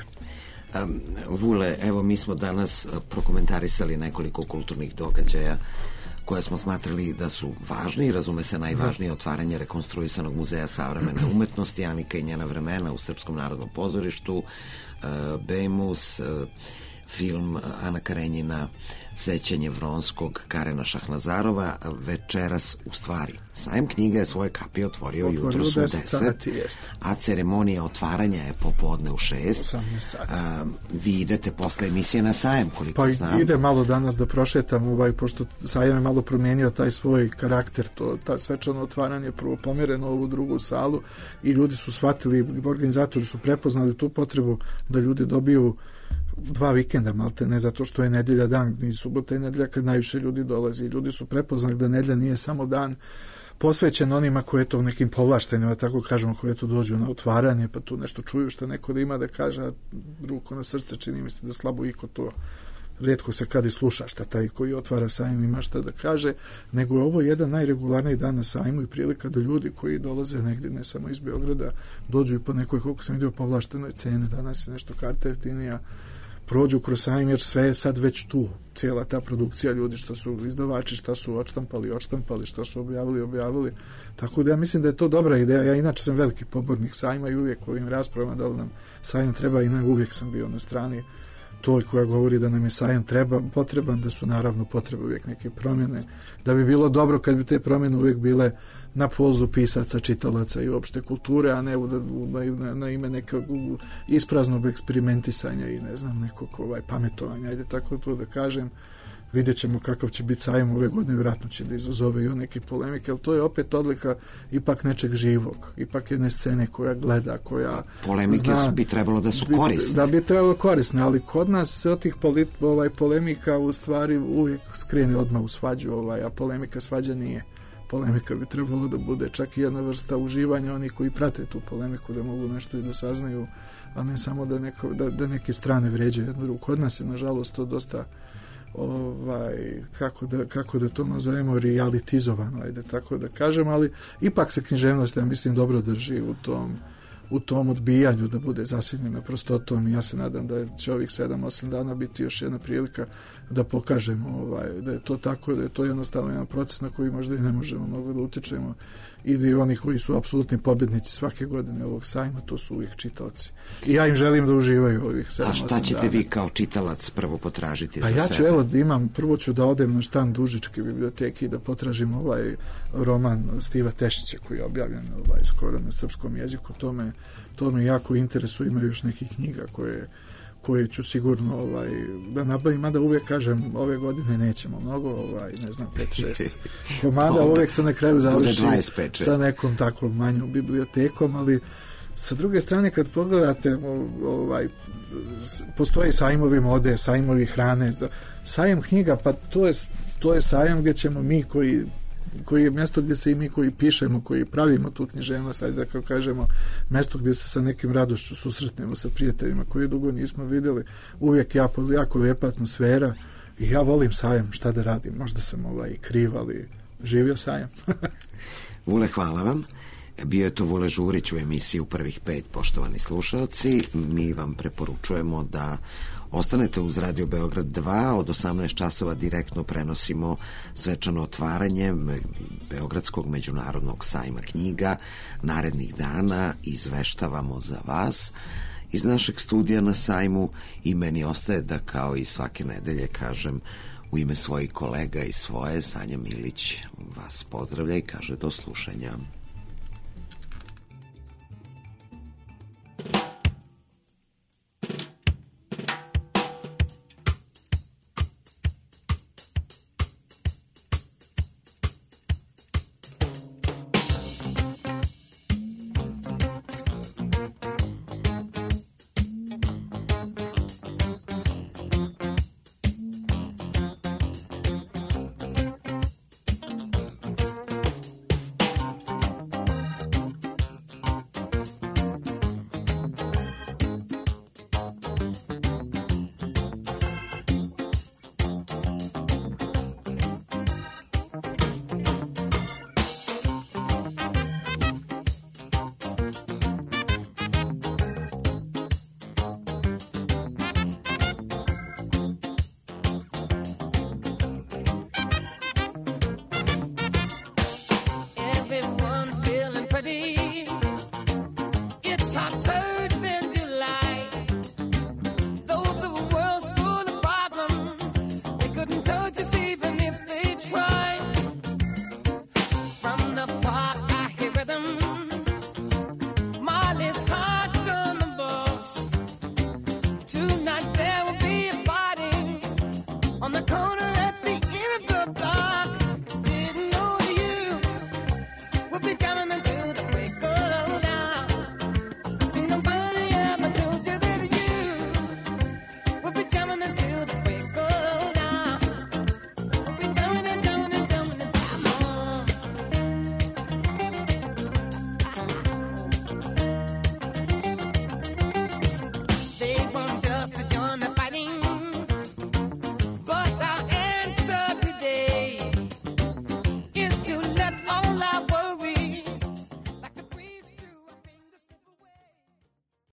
Vule, evo mi smo danas prokomentarisali nekoliko kulturnih događaja koje smo smatrali da su važni, razume se najvažnije otvaranje rekonstruisanog muzeja savremene umetnosti, Anika i njena vremena u Srpskom narodnom pozorištu, Bejmus, film Ana Karenjina Sećanje Vronskog Karena Šahnazarova, večeras u stvari. Sajam knjiga je svoje kapije otvorio jutros u 10, a ceremonija otvaranja je popodne u 6. Vi idete posle emisije na sajam, koliko znam. Pa ide malo danas da prošetam, pošto sajam je malo promijenio taj svoj karakter, ta svečano otvaranje prvo pomereno ovu drugu salu i ljudi su shvatili, organizatori su prepoznali tu potrebu da ljudi dobiju 2 vikenda, malte ne, zato što je nedjelja dan, ni subota i nedjelja kad najviše ljudi dolazi. Ljudi su prepoznali da nedjelja nije samo dan posvećen onima koji to nekim povlaštenima, tako kažemo, koji tu dođu na otvaranje, pa tu nešto čuju što neko da ima da kaže, a ruku na srce čini mi se da slabo iko to, rijetko se kad i sluša šta taj koji otvara sajam ima šta da kaže, nego je ovo jedan najregularniji dan na sajmu i prilika da ljudi koji dolaze negdje, ne samo iz Beograda, dođu i po nekoj, koliko sam vidio, povlaštenoj cene, danas je nešto karta jeftinija, prođu kroz sajam, jer sve je sad već tu, cijela ta produkcija, ljudi što su izdavači, šta su odštampali, šta su objavili, tako da ja mislim da je to dobra ideja. Ja inače sam veliki pobornik sajma i uvijek u ovim raspravama da li nam sajam treba, i uvijek sam bio na strani toj koja govori da nam je sajam potreban, da su naravno potrebe uvijek neke promjene, da bi bilo dobro kad bi te promjene uvijek bile na polzu pisaca, čitalaca i opšte kulture, a ne na ime nekog ispraznog eksperimentisanja i ne znam, nekog pametovanja, ajde tako to da kažem. Vidjet ćemo kakav će biti sajam ove godine, vjerojatno će da izazove i neke polemike, ali to je opet odlika ipak nečeg živog, ipak jedne scene koja gleda, koja polemike zna, bi trebalo da su korisne. Da bi trebalo korisne, ali kod nas od tih polemika u stvari uvijek skrene odmah u svađu, a polemika svađa nije. Polemika bi trebalo da bude čak i jedna vrsta uživanja onih koji prate tu polemiku, da mogu nešto i da saznaju, a ne samo da neke strane vređaju jednu drugu. Kod nas je nažalost to dosta kako da to nazovemo realitizovano, ajde tako da kažem, ali ipak se književnost, ja mislim, dobro drži u tom odbijanju da bude zasjenjena prostotom, i ja se nadam da će ovih 7-8 dana biti još jedna prilika da pokažemo da je to tako, da je to jednostavno jedan proces na koji možda i ne možemo mnogo da utičemo, i da i oni koji su apsolutni pobjednici svake godine ovog sajma, to su uvijek čitaoci. I ja im želim da uživaju ovih 7-8 dana. A šta ćete vi kao čitalac prvo potražiti za sebe? Pa ja ću, prvo ću da odem na štand Užičke biblioteke i da potražim roman Stiva Tešića koji je objavljen skoro na srpskom jeziku. To me jako interesuje, ima još nekih knjiga koje ću sigurno da nabavim, mada uvijek kažem, ove godine nećemo mnogo, ne znam, 5-6 komada, uvijek se na kraju završi sa nekom takvom manjom bibliotekom, ali sa druge strane kad pogledate postoje sajmovi mode, sajmovi hrane, sajam knjiga, pa to je sajam gdje ćemo mi koji je mjesto gdje se i mi koji pišemo, koji pravimo tu književnost, ajde da kao kažemo, mjesto gdje se sa nekim radošću susretnemo sa prijateljima koje dugo nismo vidjeli, uvijek jako lijepa atmosfera, i ja volim sajam, šta da radim, možda sam kriv, ali živio sajam. Vule, hvala vam. Bio je to Vule Žurić u emisiji U prvih 5, poštovani slušalci. Mi vam preporučujemo da ostanete uz Radio Beograd 2, od 18 časova direktno prenosimo svečano otvaranje Beogradskog međunarodnog sajma knjiga. Narednih dana izveštavamo za vas iz našeg studija na sajmu, i meni ostaje da kao i svake nedelje kažem u ime svojih kolega i svoje, Sanja Milić vas pozdravlja i kaže do slušanja.